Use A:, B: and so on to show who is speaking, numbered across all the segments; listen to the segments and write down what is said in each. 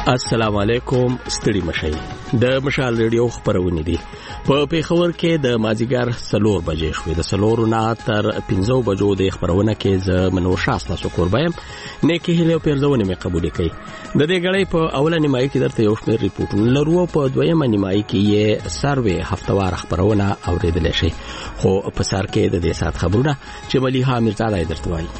A: السلام علیکم. ستړي مشئ. د مشال ریډیو خبرونه دي. په پیښور کې د مازیګر 4 بجې شوې. د 4 نه تر 15 بجو د خبرونه کې ز منور شاسته سو قربایم نه کې هله پیرځونه مې قبول کړي. د دې غړې په اوله نیمایي کې درته یو شمېر ریپورټونه لرو. په دویمه نیمایي کې یې سروې هفتوار خبرونه اوریدل شي. خو په سر کې د دې سات خبرونه چې مليحه میرزا درته وایي.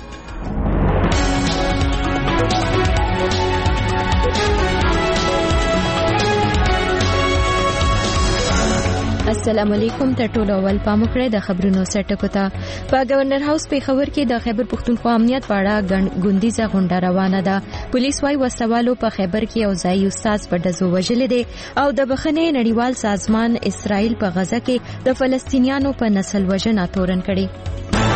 B: السلام علیکم. ته ټول اول پام وکړئ د خبرونو سرټکو ته. په گورنر هاوس پیښور کې د خیبر پښتونخوا امنیت په اړه غونډیزه غونډه روانه ده. پولیس وايي وسوالو په خیبر کې یو ځای استاد په دزو وژل دي او د بخښنې نړیوال سازمان اسرائیل په غزه کې د فلسطینیانو په نسل وژنه تورن کړي.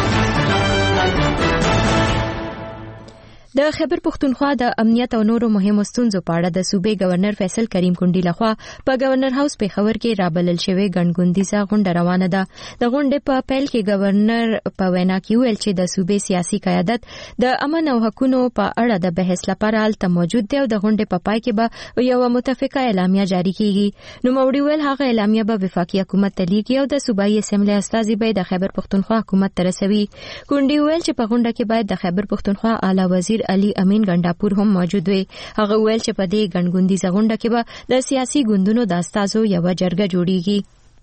B: د خیبر پښتونخوا د امنیت او نورو مهمو ستونزو په اړه د صوبې گورنر فیصل کریم کونډي لخوا په گورنر هاوس پیښور کې رابلل شوی غونډیزه غونډه روانه ده. د غونډې په پیل کې گورنر په وینا کې ویل چې د صوبې سیاسي قیادت د امن او حقوقو په اړه د بحث لپاره حالت موجود دی او د غونډې په پای کې به یو متفقه اعلامیه جاری کیږي. نو موړي ویل هغه اعلامیه به وفاقي حکومت ته لیږي او د صوبایي اسمبلی استازي به د خیبر پښتونخوا حکومت ته رسوي. کونډي ویل چې په غونډه کې باید د خیبر پښتونخوا اعلی وزیر علي امین ګنداپور هم موجود وي. هغه ویل چې په دې غونډیزه غونډه کې به د سیاسي ګوندونو د استازو یو جرګه جوړیږي.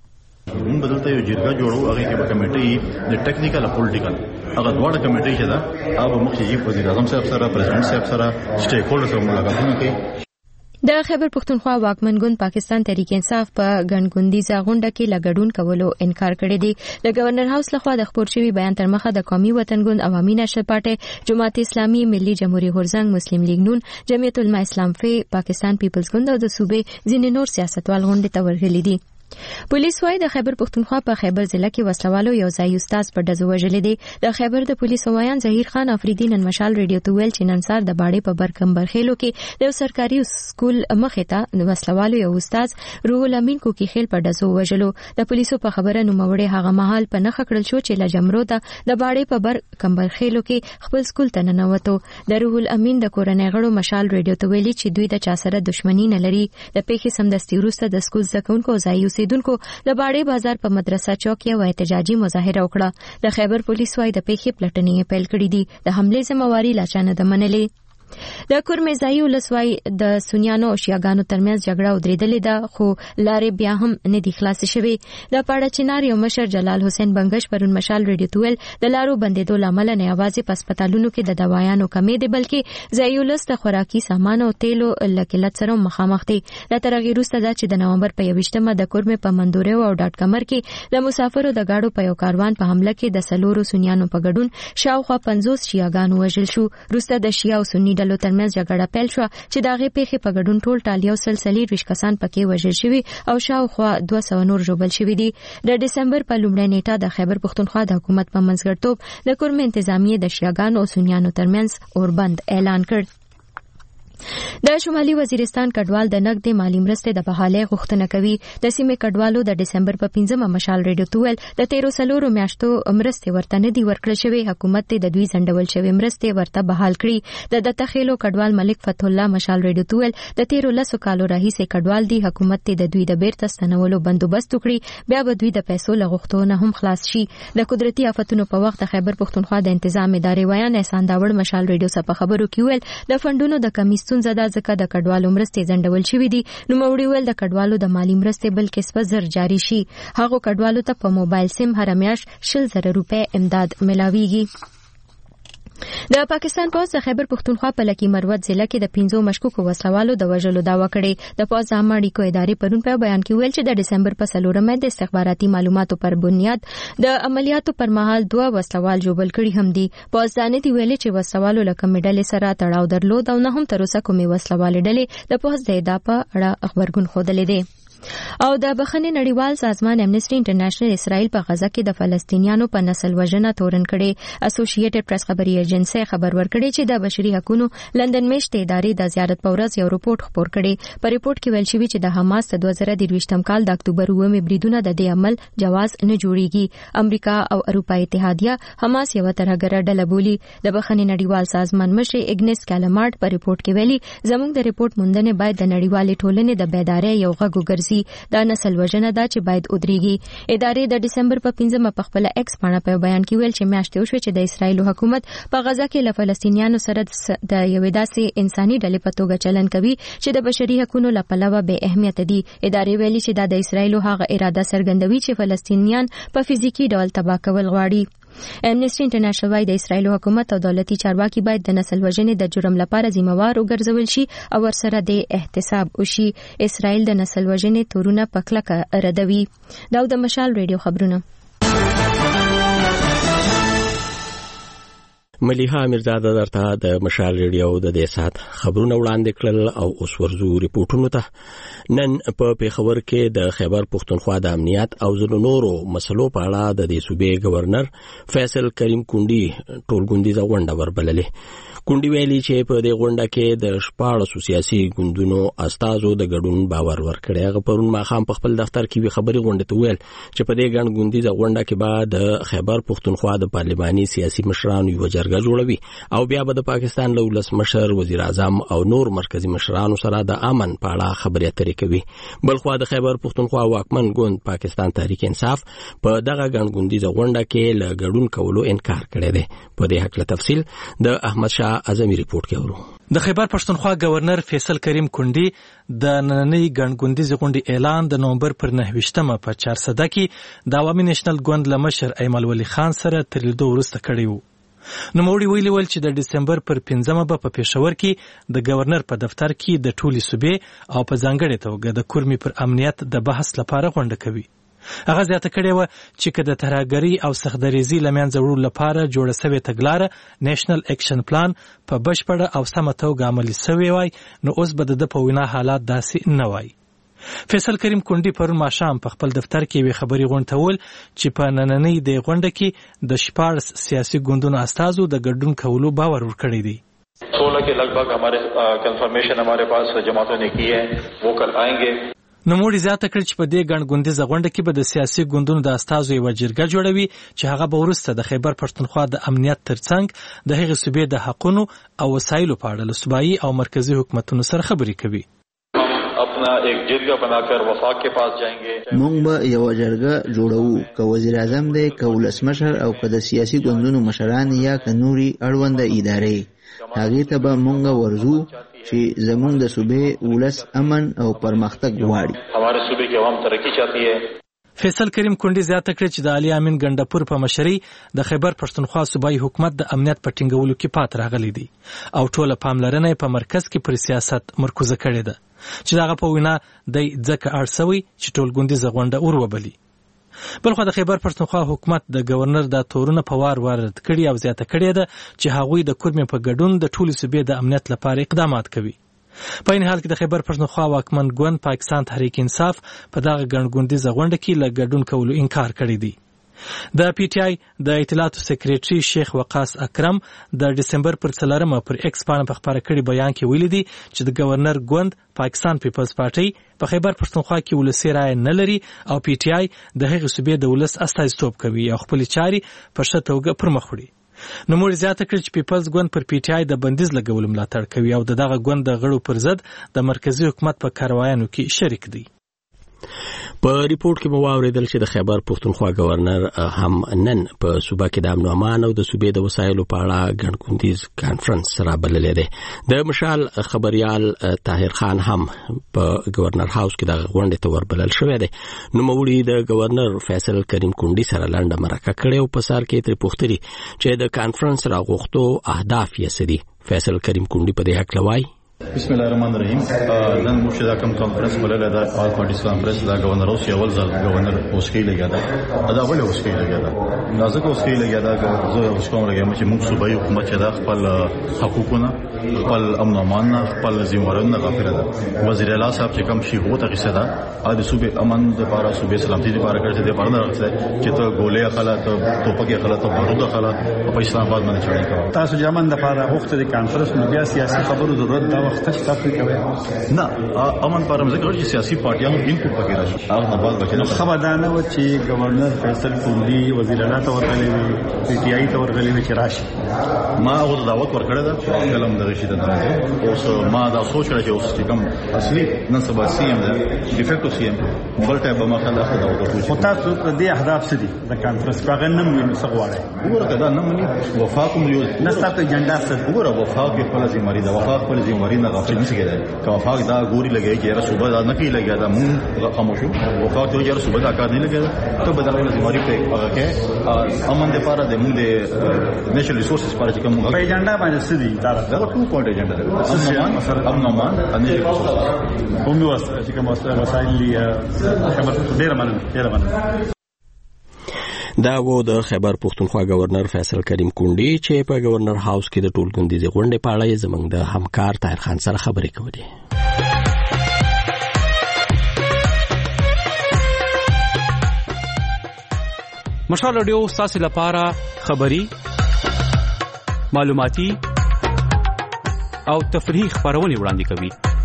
C: موږ بدلته یو جرګه جوړو. هغه کې به کمیټي د ټیکنیکل او پولیټیکل هغه دواړه کمیټي چې دا هغه مخکې وزیر اعظم صاحب سره پریزیدنت صاحب سره سټیک هولډرز سره ملاقاتونه کوي.
B: د خیبر پښتونخوا واکمن ګوند پاکستان تحریک انصاف په غونډیزه غونډه کې لګډون کولو انکار کړی دی. د گورنر هاوس لخوا د خبر شوی بیان تر مخه د قومي وطن ګوند، عوامي نشر پارټي، جماعت اسلامي، ملي جمهوریت غورځنګ، مسلم لیگ نون، جمعیت العلماء اسلام فی، پاکستان پیپلز ګوند او د صوبې ځینې نور سیاستوال غونډې ته ورغلي دي. پولیس وايي د خیبر پښتونخوا په خیبر ضلع کې وسلوالو یو ځای استاد په دزو وژل دي. د خیبر د پولیس وایان ظهیر خان افریدی نن مشال ریډیو ته ویل چې نن سار د باړې په برکمبرخیلو کې د یو سرکاري سکول مخې ته وسلوالو یو استاد روح الامین کوکی خیل په دزو وژلو. د پولیسو په خبره نو موړې هغه مهال په نخ کړل شو چې لجمرو ته د باړې په برکمبرخیلو کې خپل سکول ته ننوتو. د روح الامین د کورنۍ غړو مشال ریډیو ته ویلي چې دوی د چا سره دښمنی نه لري. د پیښې سمدستي وروسته د سکول زکونکو ځای اوسیدونکو د باړې بازار په مدرسه چوک یو احتجاجي مظاهره وکړه. د خیبر پولیس وايي د پیښې پلټنې پیل کړې دي. د حمله ذمہواری لا چانه د منلې. د کورمزای ولسوای د سنیانو او شیعاګانو ترمنځ جګړه ودرېدلې ده خو لارې بیا هم نه دي خلاص شوې. د پاړه چنار یو مشر جلال حسین بنگش پرون مشال ریډیو ته ویل د لارو بندیدو لامل نه یوازې په هسپتالونو کې د دوايانو کمی دي بلکې ځایولس د خوراکي سامان او تیلو لکلت سره مخامخ دي. د ترغیروسته دا چې د نومبر په 28مه د کورمه په مندوره او ډاټ کمر کې د مسافرو د گاډو په یو کاروان په حمله کې د سلورو سنیانو په ګډون شاوخوا 50 شیعاګانو وژل شو. روسته د شیعه او سنی ډلو ترمنځ جګړه پیل شو چې داغه پیښې په ګډون ټول ټالیو سلسلې 20 کسان پکې وژل شوي او شاوخوا 200 نور ژوبل شوي دي. د دسمبر په لومړۍ نیټه د خیبر پښتونخوا د حکومت په منځګړیتوب د کورم انتظامیه د شیعاګانو او سنیانو ترمنځ اوربند اعلان کړ. د شمالي وزیرستان کډوال د نقد مالی مرستې د بحالۍ غوښتنه کوي. د سیمې کډوالو د دسمبر په 15مه مشال ریډیو ته ویل د 13 میاشتو مرستې ورته نه دي ورکړل شوې. حکومت د دوی ځنډول شوې مرستې ورته بحال کړي. د تخیلو کډوال ملک فتح الله مشال ریډیو ته ویل د 13 کالو راهیسې کډوال دي. حکومت د دوی د بیرته ستنولو بندوبست وکړي بیا به دوی د پیسو لغښتونه هم خلاص شي. د قدرتي آفتونو په وخت د خیبر پښتونخوا د تنظیم ادارې ویان احسان داوړ مشال ریډیو سره په خبرو کې ویل د فندونو د کمی ستونزه ده ځکه د کډوالو مرستې ځنډول شوې دي. نو موړي ویل د کډوالو د مالی مرستې بل کسب زر جاری شي. هغه کډوالو ته په موبایل سیم هر میاشت 100,000 روپے امداد ملاويږي. د پاکستان پولیس د خیبر پښتونخوا په لکی مروت ضلع کې د 15 مشکوکو وسلوالو د وژلو داوا کړې. د پولیس عامه اړیکو ادارې پرون په بیان کې ویل چې د دسمبر په 4مه د استخباراتي معلوماتو پر بنیاد د عملیاتو پر مهال 2 وسلوال جوړل کړي هم دي. پولیس ځانې دی ویلي چې وسلوالو له کومې ډلې سره تړاو درلود او نه هم تر اوسه کومې وسلوال ډلې د پولیس د ادعا په اړه خبرګون خوده لیدي. او د بخښنې نړیوال سازمان امنیسټي انټرنیشنل اسرائیل په غزا کې د فلسطینیانو په نسل وژنه تورن کړي. اسوسییټډ پریس خبري ایجنسی خبر ورکړي چې د بشري حقوقو لندن میشته ادارې د زیارت په ورځ یو رپورت خپور کړي. په رپورت کې ویل شوی چې د حماس د 2023م کال د اکتوبر 9 بریدونه د دې عمل جواز نه جوړيږي. امریکا او اروپای اتحادیه حماس یو ترهګره ډله بولي. د بخښنې نړیوال سازمان مشر اګنس کالمارډ په رپورت کې ویلي زموږ د رپورت موندنې باید د نړیوالې ټولنې د بیدارۍ یو غږ وګرځي. دا نسل وژنه ده چې باید ودرېږي. ادارې د دسمبر په 15 په خپل ایکس باندې په بیان کې ویل چې میاشتې وشوه چې د اسرایل حکومت په غزا کې له فلسطینیانو سره د یو داسې انساني ډلې په توګه چلن کوي چې د بشري حقوقو لپاره به اهمیت دي. ادارې ویلي چې د اسرایل هغه اراده څرګندوي چې فلسطینیان په فزیکی ډول تباه کول غواړي. امنیسټي انټرنیشنل وايي د اسرایل حکومت او دولتي چارواکي باید د نسل وژنې د جرم لپاره ذمہوار وګرځول شي او ورسره د احتساب وشي. اسرایل د نسل وژنې تورونه په کلکه ردوي. دا د مشال ریډیو خبرونه.
A: ملیحه امیرزاده درته د مشال ریډیو د دې سات خبرونه وړاندې کړل او اوس ورزو ریپورتونو ته. نن په پیښور کې د خیبر پښتونخوا د امنیت او ځینو نورو مسلو په اړه د دې صوبې گورنر فیصل کریم کونډي ټولګوندیزه غونډه وربللې. کونډي ویلي چې په دې غونډه کې د 14 سیاسي ګوندونو استازو د ګډون باور ورکړی. هغه پرون ماښام په خپل دفتر کې خبري غونډه ته ویل چې په دې ګڼ ګوندیزه غونډه کې به د خیبر پښتونخوا د پارلماني سیاسي مشرانو یو جرګه جوړوي او بیا به د پاکستان له ولسمشر وزیر اعظم او نور مرکزی مشرانو سره د امن په اړه خبرې اترې کوي. بلخوا د خیبر پښتونخوا واکمن ګوند پاکستان تحریک انصاف په دغه ګڼ ګوندیزه غونډه کې له ګډون کولو انکار کړی دی. په دې حق له تفصیل د احمد شاه اعظمي ریپورت کې اورو.
D: د خیبر پښتونخوا گورنر فیصل کریم کونډي د نننۍ ګڼ ګوندیزه غونډې اعلان د نومبر پر 9 په 4 کې د عوامي نېشنل ګوند له مشر ایمل ولی خان سره تر لیدو وروسته کړی و. نو موړي ویلي ول چې د دسمبر پر 15 په پېښور کې د گورنر په دفتر کې د ټولي صوبې او په ځانګړې توګه د کورمي پر امنیت د بحث لپاره غونډه کوي. هغه زیاته کړې و چې که د ترهګرۍ او سختدریزي له منځه وړلو لپاره جوړه سوې تګلاره نېشنل اکشن پلان په بشپړه او سمه توګه عملي سوې وای نو اوس به د په وینا حالات داسې نه وای. فیصل کریم کونډي پرون ماښام په خپل دفتر کې وی خبري غونډول چې په نننۍ د غونډه کې د 14 سیاسي ګوندونو استازو د ګډون کولو باور ورکړی دی.
E: 16 के लगभग हमारे कंफर्मेशन हमारे पास जमातों ने की है वो कल आएंगे.
D: نو موږ زیاته کړ چې په دې ګڼ ګوندیزه غونډه کې به د سیاسي ګوندونو د استازو یو جرګه جوړوي چې هغه به وروسته د خیبر پښتونخوا د امنیت ترڅنګ د هغې صوبې د حقونو او وسایلو په اړه له صوبایي او مرکزي حکومتونو سره خبرې کوي.
E: अपना एक जरगा बनाकर वफाक के पास जाएंगे.
F: موږ به یو جرګه جوړو که وزیر اعظم دی که ولسمشر او که د سیاسي ګوندونو مشران یا که نوري اړونده ادارې هغې ته به موږ ورځو چې زموږ د صوبې ولس امن او پرمختګ غواړي.
E: हमारे सूबे की आवाम तरक्की चाहती है.
D: فیصل کریم کونډي زیاته کړې چې د علي امین ګنډپور په مشرۍ د خیبر پښتونخوا صوبایي حکومت د امنیت په ټینګولو کې پات راغلی دی او ټوله پاملرنه په مرکز کې پر سیاست مرکوزه کړې ده چې دغه په وینا د ځکه اړسوي چې ټول ګوندیزه غونډه وروبلي. بلخو د خیبر پښتونخوا حکومت د گورنر د تورونه په وار رد کړي او زیاته کړې ده چې هغوی د کورمې په ګډون د ټولو صوبې د امنیت لپاره اقدامات کوي. په این حال کې د خیبر پښتونخوا واکمن ګوند پاکستان تحریک انصاف په دغه ګڼ ګوندیزه غونډه کې له ګډون کولو انکار کړی دی. د پی ټی آی د اطلاعاتو سکریټري شیخ وقاص اکرم د دسمبر پر 4 پر ایکس باندې په خبره کړي بیان کې ویلي دي چې د گورنر ګوند پاکستان پیپلز پارټي په خیبر پښتونخوا کې ولسی رائے نه لري او پی ټی آی د هغې صوبې د ولس استازیتوب کوي او خپل چاري په ښه توګه پرمخ وړي. نو موږ زیاته کړ چې پیپلز ګوند پر پی ټی آی د بندیز لګولو ملاتړ کوي او دغه ګوند د غړو پر ضد د مرکزی حکومت په کاروایانو کې شریک دی.
A: په ریپورت کې مو واوریدل چې د خیبر پښتونخوا گورنر هم نن په صوبه کې د امن او امان او د صوبې د وسایلو په اړه ګڼ ګوندیز کانفرنس سره بللی دی. د مشال خبريال طاهر خان هم په گورنر هاوس کې د غونډې ته وربلل شوی دی. نو موړي د گورنر فیصل کریم کونډي سره لنډه مرکه کړې او په سر کې تر پوښتنه چې د کانفرنس راغوښتو اهداف یې سدي. فیصل کریم کونډي په دې حق لوي
C: بسم الله الرحمن الرحیم. نن موږ دا کوم کانفرنس ولله دا آل پارټیز کانفرنس دا گورنر اوس یو ځل گورنر اوسکی لګیا دا ولې اوسکی لګیا دا ځکه اوسکی لګیا دا زه اوس کوم لګیا چې موږ صوبایي حکومت چې دا خپل حقوقونه خپل امن او امان خپل ذمہوارونه غافل ده. وزیر اعلی صاحب چې کوم شی هوته قصه ده د صوبې امن لپاره صوبې سلامتی لپاره کړی دی پرنده راځي چې ته ګولې خلات توپکې خلات بارود خلات په اسلام آباد باندې چړې کوي.
G: تاسو جامن د لپاره وخت د کانفرنس نو بیا سیاسي خبرو ضرورت دا وخت تاسو کوي
C: نه امن پر مزګر چې سیاسي پارټیانو انپوټ پکې راشي هغه بعد بچنه
G: خبردانه و چې گورنر فیصل کوندی وزیر اعلی ته ورغلي وي پی ټی آی ته ورغلي وي چې راشي.
C: ما هغه دعوت ورکړه ده کلم د رشید درته اوس ما دا سوچ راځي اوس چې کوم اصلي نن سبا سی ام ده ډیفیکټو سی ام بل ټایپ به ما خلک دا وکړو.
G: خو تاسو د دې اهداف څه دي د کانفرنس په غنم ویني څه غواړي
C: وګوره دا نه مني وفاقم یو
G: نه ستاسو اجنډا څه
C: وګوره وفاق په خپل ذمہواری ده وفاق خپل ذمہواری نه غافل نشي کېدای. که وفاق دا ګوري لګي چې را صوبه دا نه کوي لګي دا مونږ خاموشو وفاق ته یې صوبه دا کار نه لګي ته بدل نه ذمہواری په هغه کې امن د لپاره د مونږ د نېشنل ریسورسز لپاره چې کوم
G: په اجنډا باندې څه دي
C: دا ټول پوینټ اجنډا ده امن امان ان ریسورسز
G: کوم وسه چې کوم وسایل دي خبرته ډیره مننه.
A: دا و د خیبر پښتونخوا گورنر فیصل کریم کونډي چې په گورنر هاوس کې د ټولګندیزي غونډې په اړه زموږ د همکار طاهر خان سره خبرې کولې.
H: مشال رادیو ستاسو لپاره خبري معلوماتي او تفریحي خبرونه وړاندې کوي.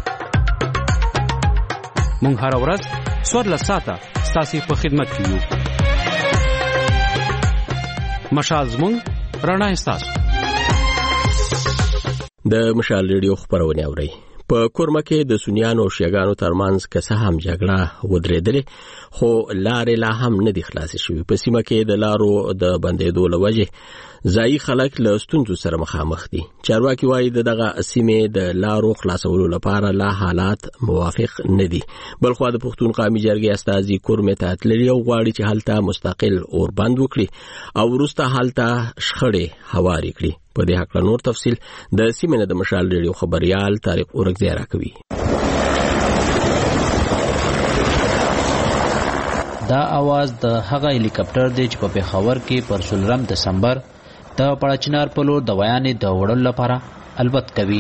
H: مونږ هر ورځ 14 ساعته ستاسو په خدمت کې یو. مشال زموږ رڼا ستاسو.
A: د مشال ریډیو خبرونه اوري. په کورمه کې د سنیانو او شیعاګانو ترمنځ که څه هم جګړه ودرېدلې خو لارې لا هم نه دي خلاصې شوې. په سیمه کې د لارو د بندېدو له وجې ځایي خلک له ستونزو سره مخامخ دي. چارواکي وایي دغه سیمې د لارو خلاصولو لپاره لا حالات موافق نه دي. بلخو د پښتون قومي جرګې استازي کورمه ته تللي او غواړي چې هلته مستقل اور بند وکړي او وروسته هلته شخړې هواري کړي. په دې حق نور تفصيل د سیمې د مشال ریډیو خبريال طارق اورګزی راکوي.
I: دا आवाज د هغه هلیکاپټر دی چې په پیښور کې پر 16 دسمبر د پړچنار په لور د ویانې د وړلو لپاره البت کوي.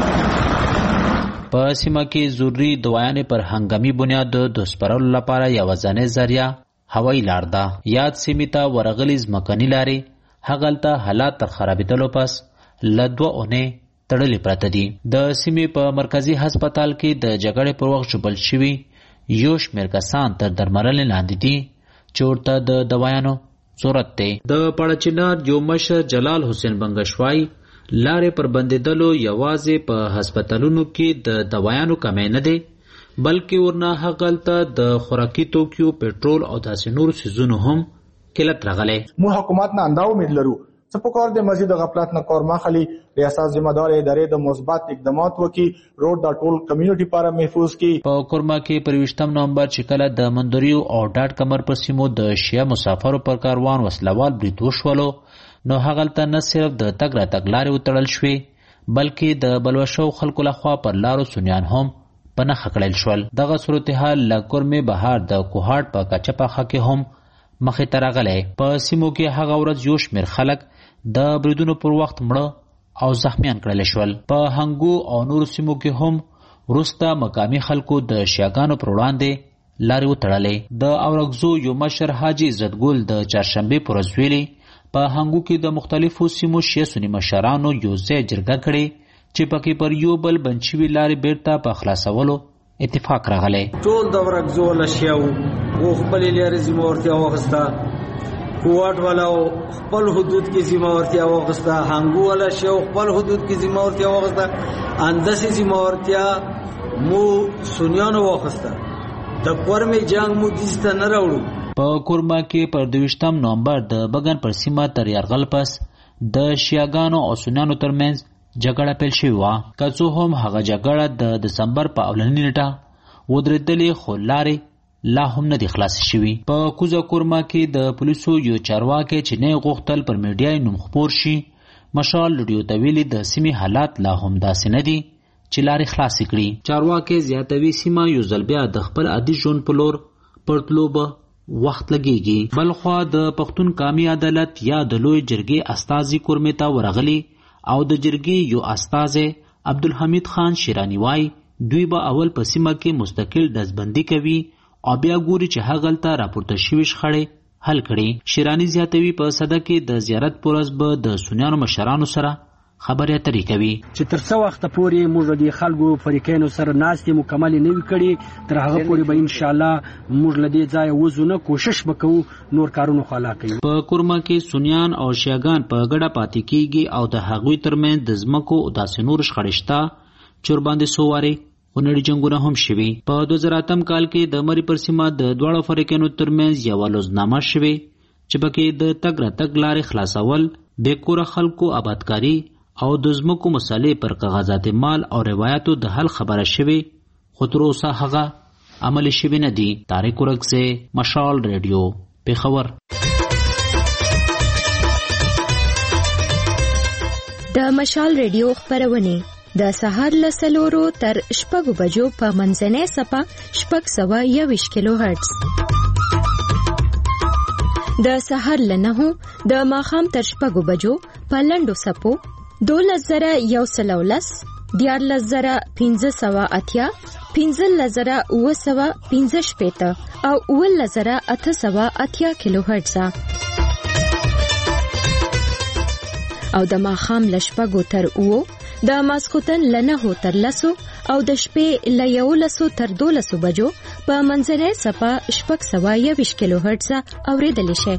I: په سیمه کې ضروري د ویانې پر هنګامي بنیاد د سپرلو لپاره یو ځانې ذریعہ هوایي لار ده. یاد سیمې ته ورغلي ځمکني لارې هغلته حالات تر خرابېدلو پس لدوه اونۍ تړلې پراته دي. د سیمې په مرکزی هسپتال کې د جګړې پر وخت ژوبل شوي یو شمېر کسان تر درملنې لاندې دي چې ورته د دوایانو ضرورت دی. د پړچنار یو مشر جلال حسین بنګشوای لارې پر بندېدلو یوازې په هسپتالونو کې د دوایانو کمی نه دی بلکې ورنه هغلته د خوراکي توکیو پټرول او داسې نور سیزونو هم کلت راغلی.
J: مون حکومت نه انده امید لرو څه په کار د مزید غفلت نه کار مخالي ریاست ذمہ دار ادارې د مثبت اقدامات وکي روډ د ټول کمیونټي لپاره محفوظ کی. په
I: کورما کې پر 20 نومبر چې کله د مندوریو او ډاټ کمر پر سیمو د شیعه مسافرو پر کاروان وسلوال برید وشولو نو هغلته نه صرف د تګ را تګ لارې وتړل شوې بلکې د بلوشو خلکو لخوا پر لارو سنیان هم په نښه کړل شول. دغه صورتحال له کورمې بهار د کوهاټ په کچپاخه کې هم مخې ته راغلی. په سیمو کې هغه ورځ یو شمېر خلک د بریدونو پر وخت مړه او زخمیان کړل شول. په هنګو او نور سیمو کې هم وروسته مقامي خلکو د شیعاګانو پر وړاندې لارې وتړلې. د اورګزو یو مشر حاجي عزتګل د چهارشنبې پر ورځ ویلي په هنګو کې د مختلفو سیمو شیعه سني مشرانو یو ځای جرګه کړې چې پکې پر یو بل بند شوي لارې بیرته په خلاصولو اتفاق راغلی.
K: ټول د اورګزو له شیعو و خپل لارې ذمہ ورتیا واخسته کوټ والا خپل حدود کې ذمہ ورتیا واخسته هنګو والا شیعو خپل حدود کې ذمہ ورتیا واخسته اندسي ذمہ ورتیا مو سنیانو واخسته د کورمې جنگ مو دسته نه راوړو.
I: په کورما کې پر 22 نومبر د بغن پر سیمه تر یرغل پس د شیعاګانو او سنیانو ترمنځ جګړه پیل شوې وه. که څه هم هغه جګړه د دسمبر په اولنۍ نیټه ودرېدلې خو لارې لا هم نه دي خلاصې شوي. په کوزه کورما کې د پولیسو یو چارواکی چې نه غوښتل پر میډیا نوم خپور شي مشال ریډیو ته ویلي د سیمې حالات لا هم داسې نه دي چې لارې خلاصې کړي. چارواکي زیاتوي سیمه یو ځل بیا د خپل عادي ژوند په لور پرتلو به وخت لګیږي. بلخوا د پښتون قومي عدالت یا د لوی جرګې استازي کورمې ته ورغلي او د جرګې یو استازی عبدالحمید خان شیرانی وای دوی به اول په سیمه کې مستقل دزبندي کوي او بیا ګوري چې هغلته راپورته شوي شخړې حل کړي. شیرانی زیاتوي په صده کې د زیارت پر ورځ به د سنیانو مشرانو سره خبرې اترې کوي
L: چې تر څو وخت پورې موږ د خلکو فریقینو سره ناستې مکمل نه وي کړي تر هغه پورې به ان شاء الله موږ له دې ځای وځو کوشش وکړو نور کارونه خلا کوي.
I: په کورما کې سنیان او شیعاګان په ګډه پاتې کیږي او د هغوی ترمنځ د ځمکو او داسې نور شخړې شته چې ورباندې څو وارې خونړي جنګونه هم شوي. په 2008 کال کې د مری پر سیمه د دواړو فریقینو ترمنځ یوه لوزنامه شوې چې پکې د تګ راتګ لارې خلاصول، بېکوره خلکو آبادکاري او د ځمکو مسالې پر کاغذات مال او روایتو د حل خبره شوې، خو تر اوسه هغه عملي شوي نه دي. طارق ورکزی، مشال ریډیو، پېښور.
B: د مشال ریډیو خپرونه د سهار له 4 تر 6 بجو په منځنۍ صفه 621 کیلو هرتز، د سهار له 9 د ماښام تر 6 بجو په لنډو صفو 12,110 14,580 15,915 او 11,880 کیلو هرتز او د ماښام له 6 تر 9 د ماسخوتن له 9 تر 10 او د شپې له 11 تر 12 بجو په منځنۍ صفه 621 کیلو هرتز اوریدل شي.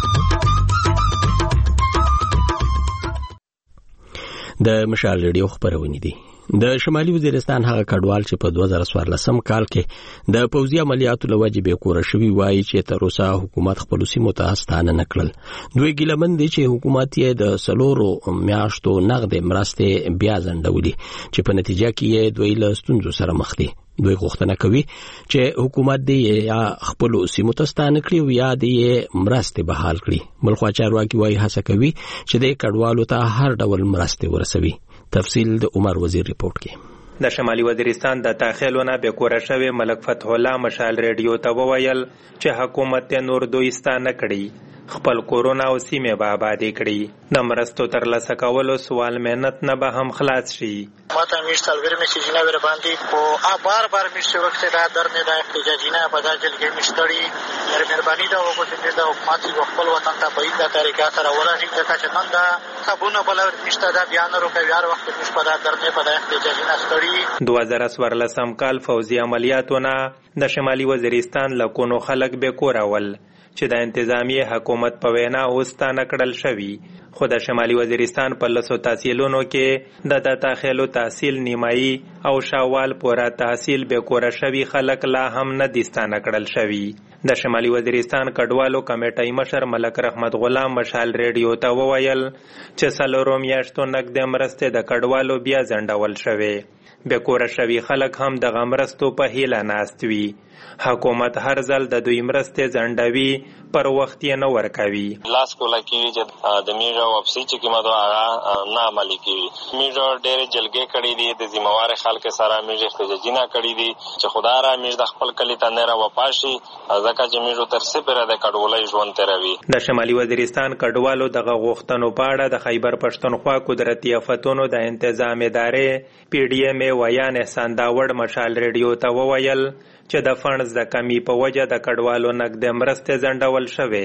A: د مشال ریډیو خبرونه دي. د شمالي وزیرستان هغه کډوال چې په 2014 کال کې د پوځي عملیاتو لوجې به کور شوی وایي چې تر اوسه حکومت خپل سیمو ته ستانه نکړل. دوی ګیلمن دي چې حکومت یې د سلورو میاشتو نقد مرستې بیا ځنډولې چې په نتیجه کې دوی له ستونزو سره مخ دي. دوی غوښتنه کوي چې حکومت دې یا خپل سیمو ته ستانه کړي او یا دې مرستې بحال کړي. بلخوا چارواکي وایي هڅه کوي چې د کډوالو ته هر ډول مرستې ورسوي. تفصیل د عمر وزیر ریپورت کې.
M: د شمالي وزیرستان د تاخیلونه به کور شوی ملک فتح الله مشال ریډیو ته وویل چې حکومت نور دوی ستانه کړي، خپل کورونا او سیمه به آبادی کړي. د مرستو ترلاسه کولو سوال مهنت نه به هم خلاص شي.
N: ماته میشتل ور میسیجونه ور باندې کو بار میشته وخت دا درنه د احتجاجینه په داخل میشتړي هر مهرباني دا وکړي د حکومت خپل وطن ته په ایده طریقه سره ورغی د کچمن دا صابونه بل میشته دا بیان وروکي یار وخت مش په دا درنه په احتجاجینه ستړي.
M: 2014 کال فوزي عملیاتونه د شمالي وزیرستان لکونو خلک به کورول چې د انتظامی حکومت په وینا اوستانه کړل شوی، خو د شمالي وزیرستان په لسو تحصیلونو کې د داخلو تحصیل نیمایي او شاوال پورا تحصیل به کور شوی خلک لا هم نه دستانه کړل شوی. د شمالي وزیرستان کډوالو کمیټې مشر ملک رحمت غلام مشال ریډیو ته وویل چې سلورو میاشتو نقد مرستې د کډوالو بیا ځنډول شوی. به کور شوی خلک هم د غمرستو په هیله ناست وي. حکومت هر ځل د دوی مرستې ځنډوي پر وخت یې نه ورکوي.
O: لاس کوله کیږي چې د میژه واپسي چې کومه دا هغه نه عملي کیږي. میژه ډېر جلګې کړي دي، د ذمہوار خلک سره میژه احتجاجونه کړي دي چې خدا را میژه د خپل کلی ته نه را وپاشي ځکه چې میژه تر سپره د کډوالۍ ژوند تیروي.
M: د شمالي وزیرستان کډوالو دغه غوښتنو په اړه د خیبر پښتونخوا قدرتي آفتونو د انتظام ادارې پی ډی ایم ویان احسان داوړ مشال ریډیو ته وویل چې د فنډز د کمی په وجه د کډوالو نقد مرستې ځنډول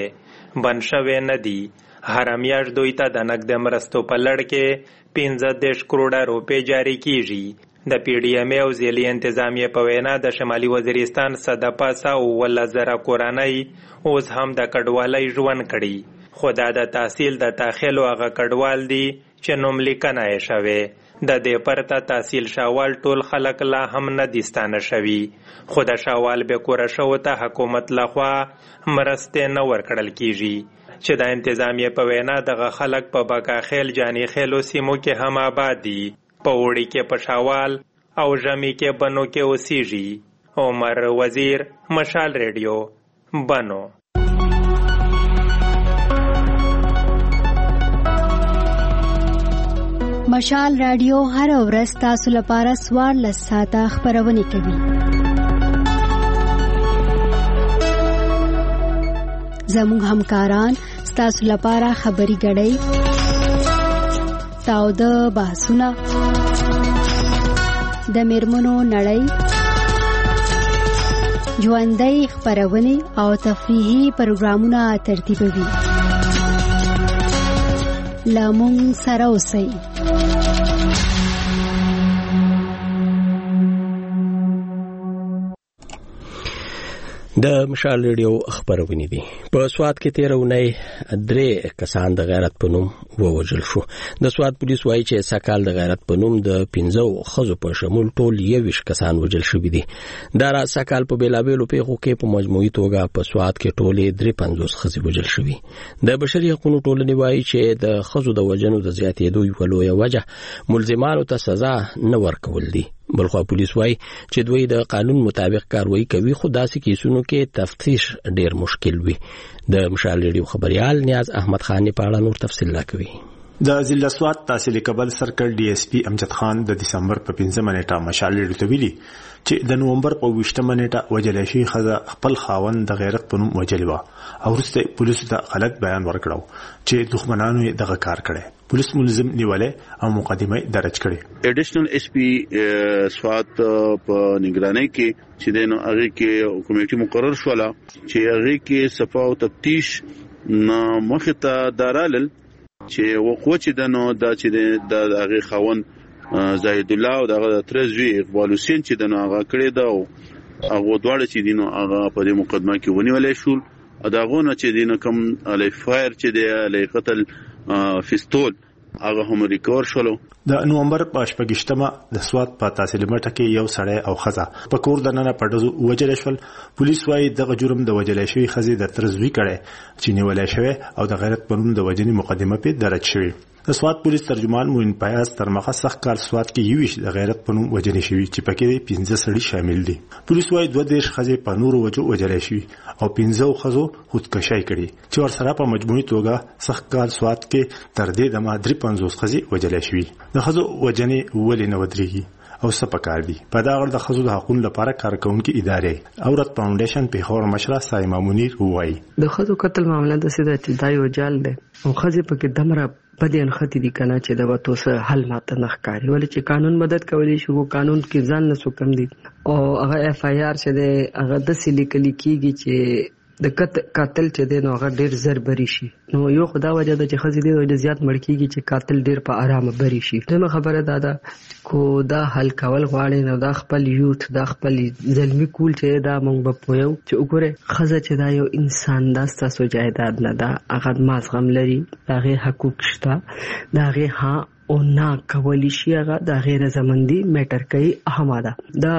M: شوې بند شوې نه دي. هر میاشت دوی ته د نقد مرستو په لړ کې 15 کروڑه روپۍ جاری کیږي. د پی ډی ایم او ضلعي انتظامیه په وینا د شمالي وزیرستان صدپاسه او 1000 کورنۍ اوس هم د کډوالۍ ژوند کړي، خو دا د تحصیل د تاخیلو هغه کډوال دي چې نوم لیکنه یې شوې. د دې پرته تحصیل شاوال ټول خلک لا هم نه دستانه شوي، خو د شاوال به کور شو ته حکومت لخوا مرستې نه ورکړل کیږي چې د انتظامیه په وینا دغه خلک په بکاخیل جانی خیلو سیمو کې هم آباد دي، په وړي کې په شاوال او ژمي کې بنو کې اوسیږي. عمر وزیر، مشال ریډیو، بنو.
P: مشال رادیو هر ورځ تاسو لپاره 14 ساعته خبرونه کوي. زموږ همکاران تاسو لپاره خبري غړي تاوده بحثونه د میرمنو نړۍ ژوندۍ خبرونه او تفریحي پروګرامونه ترتیبوي. لامون سره اوسئ.
A: د مشال ریډیو خبرونه دي. په سواد کې 13 اونۍ 3 کسان د غیرت په نوم ووژل شو. د سواد پولیس وایي چې سکهال د غیرت په نوم د 15 خزو په شمول ټول 21 کسان وژل شوي دي. دا را سکهال په بیلابېلو پیښو کې په مجموعي توګه په سواد کې ټولې 53 خزې وژل شوي. د بشري حقوقو ټولنې وایي چې د خزو د وژنو د زیاتېدو یوه لویه وجه ملزمانو ته سزا نه ورکول دي. بلخوا پولیس وایي چې دوی د قانون مطابق کاروایی کوي، خو داسې کیسونو کې تفتیش ډیر مشکل وي. د مشال ریډیو خبريال نیاز احمد خان په اړه نور تفصیل راکوي.
Q: د ضلع سواد تحصیل کابل سرکل ډي اس پی امجد خان د دسمبر په 15 نیټه مشال ریډیو ته ویلي چې د نومبر په 20 نیټه وجلې شي خزه خپل خاوند د غیرت په نوم وجلې و او وروسته پولیسو ته غلط بیان ورکړو چې دښمنانو یې دغه کار کړی. پولیس ملزم نیولې او مقدمه درج کړې.
R: ایډیشنل اس پی سواد په نگرانی کې چې دنو هغه کې کمیټه مقرر شوله چې هغه کې صفه او تفتیش نه مخته دارالل چې وقوع چې دنو دا چې د هغه خاون زاهد الله او دغه ترزوی اقبال حسین چې دنو هغه کړی دا هغه دواړه چې دینو هغه په دې مقدمه کې ونیولې شو. داغه نه چې دینو کم علی فایر چې دی علی قتل فستول هغه هم ریکور شولو.
Q: د نومبر په 28مه د سواد په تحصیل مټه کې یو سړی او خزه په کور دننه پټزو وجل شول. پولیس وايي دغه جرم د وجلې شوی خزه د ترزوی کړي چې نیولې شوی او د غیرت په نوم د وجنې مقدمه په درج شوی. د سواد پولیس ترجمان موین پیاز تر مخه سخت کار سواد کې یوش د غیرت په نوم وجنې شوی چې پکې 15 سړي شامل دي. پولیس وايي 2 خزه په نورو وجو وجلې شوی او 15 خزو خودکشي کړي چې ور سره په مجموعي توګه سخت کار سواد کې تر دې د ما 53 خزه وجلې شوی. د خزو وجنې ولې نه ودرېږي او څه پکار دي؟ په دا غړ د خزو د حقوقو لپاره کارکونکو ادارې اورت فاونډیشن په خور مشره سایما منیر وایي
S: د خزو قتل معاملې د سیده ابتدایي وجال ده او خزه پکې دمره بدین ختی دي کنه چې د وته سره حل ماته نخکاری ولې چې قانون مدد کولی شو قانون کې ځان نه سو کم دي او هغه اف آی آر چې ده هغه د سلیکلی کیږي چې د قاتل چې دی نو هغه ډیر زر بری شي. نو یو خدا وجه ده چې خزې دی د زیات مړ کیږي چې قاتل ډیر په آرام بری شي. دغه خبره ده کو دا حل کول غواړي نو دا خپل یوت دا خپل ظلمي کول چې دا مونږ به پویو چې وګوره خزه چې دا یو انسان دا ستاسو جایداد نه ده، هغه مازغم لري، هغه حقوق شته، هغه ها او نه کولی شي، هغه د غیر زمندي میټر کوي اهمه ده. دا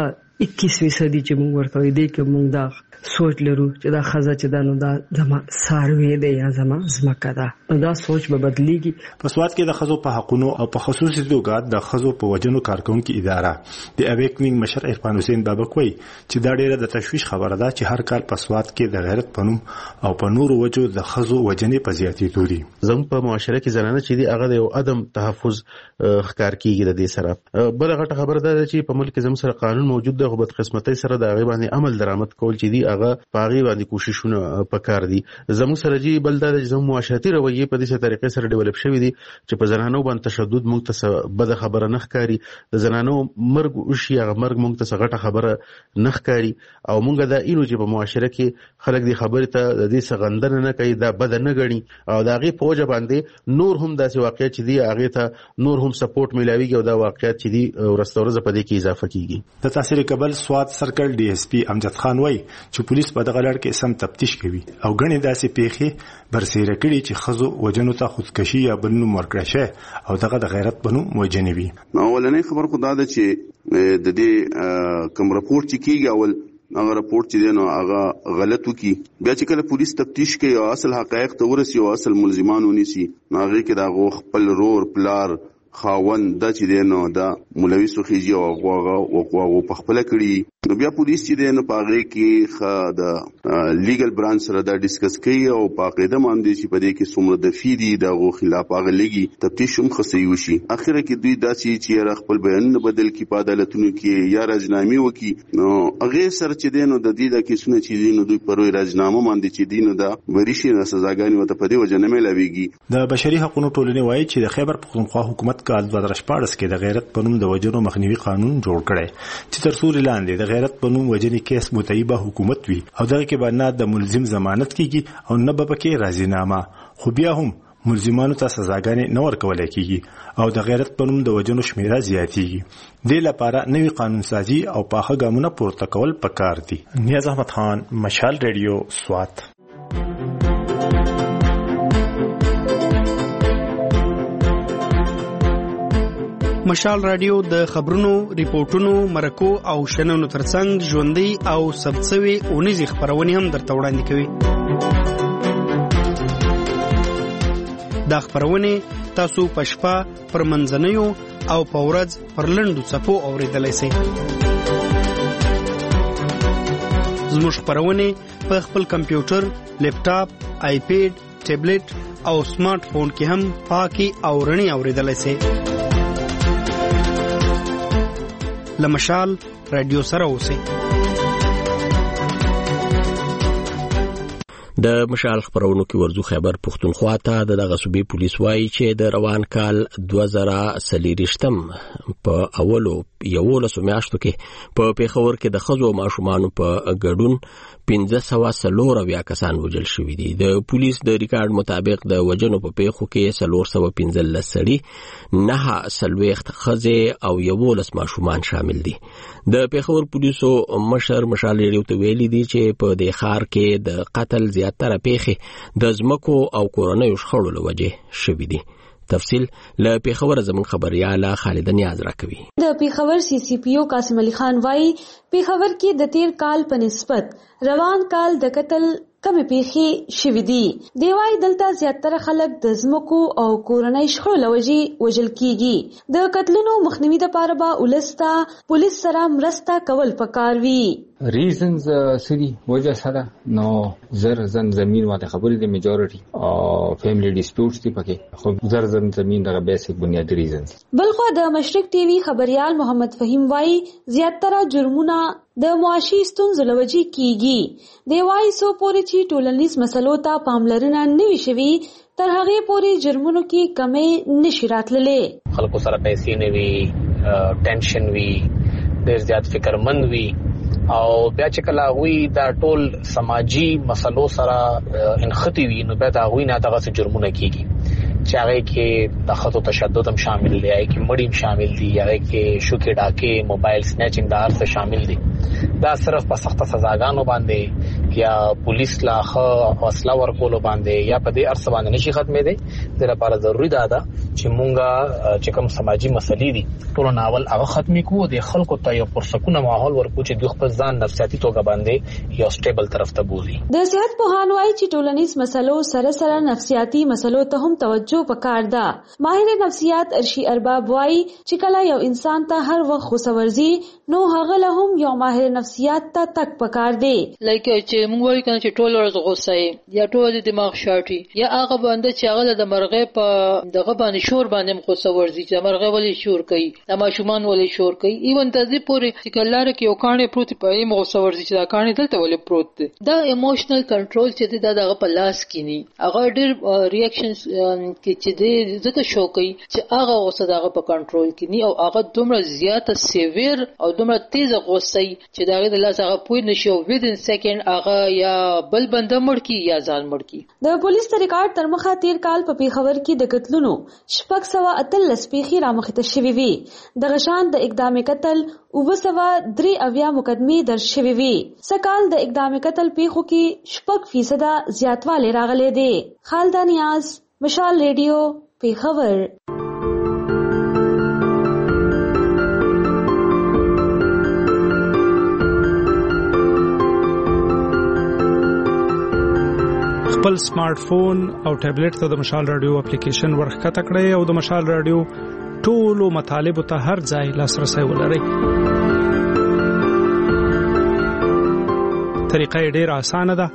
S: 21 صدی چې موږ ورته دی کې موږ دا سوچ لرو چې دا خزه چې دا نو دا زما ساروی دی یا زما زمکه ده، دا سوچ به بدلیږي.
Q: په سواد کې د خزو په حقوقو او په خصوصي توګه د خزو په وجنو کارکونکو اداره د اویکنینګ مشر عرفان حسین بابک وایي چې دا ډیره د تشویش خبره ده چې هر کال په سواد کې د غیرت پنوم او په نورو وجو د خزو وجنې په زیاتې توري
T: زموږ په معاشره کې زنانه چې دی هغه د یو عدم تحفظ ښکار کیږي. د دې سره بل غټه خبره ده چې په ملک زموږ سره قانون موجود دی خو بد قسمتۍ سره د هغه باندې عمل درآمد کول چې دی هغه پاغي باندې کوششونه پکار دي. زموږ سره جی بل د زموږ معاشرتي رویه په دې طریقې سره ډیولپ شوی دي چې په زنانو باندې تشدد موږ ته بد خبره نه ښکاری، د زنانو مرګ او شي هغه مرګ موږ ته غټه خبره نه ښکاری او موږ دا اینو چې په معاشره کې خلک دې خبره ته د دې څنګه نه کوي دا بد نه غني او دا غي پوجا باندې نور هم داسې واقعیت چې دی هغه ته نور هم سپورټ ملاويږي او دا واقعیت چې دی ورستورزه په دې کې اضافه کیږي.
Q: د تحصیل کابل سواد سرکل ډي اس پی امجد خان وایي چې پولیس په دغه لړ کې سم تفتیش کوي او غني داسې پیښې برسېره کړي چې خزو وجنو ته خودکشي یا بل نوم ورکړی شي او دغه د غیرت بنو وجنوي.
R: اولنې خبر خدا ده چې د دې کوم راپورټ چې کیږي اول هغه راپورټ چې دی نو هغه غلط وکي بیا چې کله پولیس تفتیش کوي او اصل حقایق ته ورسي او اصل ملزمان ونیسي نو هغه کې دا خپل رور پلار خاوند د چې دی نو دا مولوي سخیجی او هغه په خپل کړي نو بیا پولیس چې د نو پاغه کې د لیګل برانچ سره دا ډیسکس کوي او پاقاعده باندې چې په دې کې څومره د فیدی د خلاف هغه لګي تفتیش هم خصي وشي. اخره کې دوی داسې چې خپل بیان بدل کی په عدالتونو کې یا راجنامي وکي نو هغه سره چې دینو د دې د کیسونه چې دینو دوی پروي راجنامه باندې چې دینو دا ورشي نه سزاګانی وته په دې وجه نه ملويږي.
Q: د بشري حقوقو ټولنې وایي چې د خیبر پختونخوا حکومت کال 2014 کې د غیرت په نوم د وجنو مخنیوي قانون جوړ کړی چې تر څو لاندې د غیرت په نوم وجنې کیس متعیبه حکومت وي او دغه کې باندې د ملزم ضمانت کیږي او نه به پکې راضینامه خو بیا هم ملزمانو ته سزاګانې نه ورکول کیږي او د غیرت په نوم د وجنو شمیره زیاتیږي. د لپاره نوی قانون سازي او پاخه ګامونه پورته کول پکار دي. نیاز احمد خان، مشال ریډیو، سوات.
U: مشال رادیو د خبرونو، ریپورتونو، مرکو او شننو ترڅنګ ژوندۍ او ثبتسوي اونیزي خبرونه هم درته وړاندې کوي. دا خبرونه تاسو په شپه پر منځنیو او په ورځ پر لنډو څپو اوریدلای شئ. زموږ خبرونه په خپل کمپیوټر، لیپټاپ، آیپیډ، ټابلیټ او سمارټ فون کې هم پاکي او رڼي اوریدلای شئ. لمشال رادیو سره اوسئ.
A: د مشال خبرونو کې ورزو خیبر پختونخوا ته دغه صوبې پولیس وایي چې د روان کال 2023 په اولو 11 میاشتو کې په پیښور کې د ښځو او ماشومانو په ګډون 1540 کسان وژل شوي دي. د پولیس د ریکارډ مطابق د وژنو په پیښو کې 415 سړي، 9 ښځې او 11 ماشومان شامل دي. د پیښور پولیسو مشر مشال ریډیو ته ویلي دي چې په دې ښار کې د قتل زیاتره پیښې د ځمکو او کورنیو شخړو له وجې شوي دي. تفصیل له پیښور زموږ خبرياله خالد نیاز راکوي.
V: د پیښور سی سی پی او قاسم علي خان وايي پیښور کې د تیر کال په نسبت روان کال د قتل کمی پیښې شوې دي. دی وايي دلته زیاتره خلک د ځمکو او کورنۍ شخړو له وجې وژل کیږي. د قتلونو مخنیوي لپاره به ولسته پولیس سره مرسته کول پکار وي.
W: ریزنز سری وجه سره نو زر زمین واته خبرې د میجورټي او فیملی ډیسپیوټس دی پکې خو زر زمین دغه بیسیک بنیادی ریزنز.
V: بلخو د مشرق ټي وي خبريال محمد فهیم وايي زیاتره جرمونه د معاشي ستونزو له وجې کیږي. دی وايي سو پورې چې ټولنیز مسلو ته پاملرنه نه وي شوي تر هغه پورې جرمونو کې کمې نشي راتللې.
X: خلکو سره پیسې نه وي، ټینشن وي، ډېر زیات فکرمند وي او بیا چې کله وی دا ټول سماجی مسلو سره انختی وي نو بیا دا وی نه دغه جرمونه کیږي چې هغه کې د خطو تشدد هم شامل دی، هغه کې مړیم شامل دي، هغه کې شوکې ډاکې، موبایل سنیچینګ دا هر څه شامل دي. دا صرف په سخت سزاګانو باندې یا پولیس لا حوصله ورکول باندې یا په دې ارڅ باندې نشي ختمې دي. د لپاره ضروری ده چې مونږه چې کوم سماجی مسلې دي ټول ناول هغه ختمې کوو، د خلکو ته یو پرسکونه ماحول ورکو چې دوی خپل ځان نفسیاتي توګه باندې یو سټیبل طرف ته بوزي.
V: د صحت پوهان وايي چې ټولنیز مسلو سره سره نفسیاتي مسلو ته هم توجه پکار ده. ماهر نفسیات ارشی ارباب وايي چې کله یو انسان ته هر وخت غوسه ورځي نو هغه له هم یو ماهر نفسیات ته تک پکار دی.
Y: لکه چې موږ وایو کنه چې ټول ورځ غوسه یا ټول دماغ شاټي یا هغه باندې چې هغه د مرغې په دغه باندې شور باندې غوسه ورځي چې مرغې ولې شور کوي، د ماشومان ولې شور کوي، ایون تاسو پورې چې کلاره کې یو کانه پروت په یې غوسه ورځي چې دا کانه دلته ولې پروت دی. دا ایموشنل کنټرول چې دا دغه په لاس کې ني هغه ډېر ریاکشنز کې چې دې ځکه شو کوي چې هغه غوسه دغه په کنټرول کې ني او هغه دومره زیاته سیویر او دومره تیز غوسه چې دغه د لاس هغه پوی نشي او within second هغه یا بل بنده مړ کی یا ځان مړ کی. د
V: پولیس ریکارډ تر مخه تیر کال په پیښور کې د قتلونو 613 پیښې رامخته شوې وي. د غشان د اقدام قتل 203 مقدمې درج شوې وي. سکال د اقدام قتل پیښو کې 6% زیاتوالی راغلی دی. خالد نیاز، مشال ریډیو، پیښور.
Z: خپل سمارټ فون او ټابلیټ ته د مشال رادیو اپلیکیشن ورخته کړئ او د مشال رادیو ټولو مطالب ته هر ځای لاسرسي ولرئ. طریقه ډیره اسانه ده.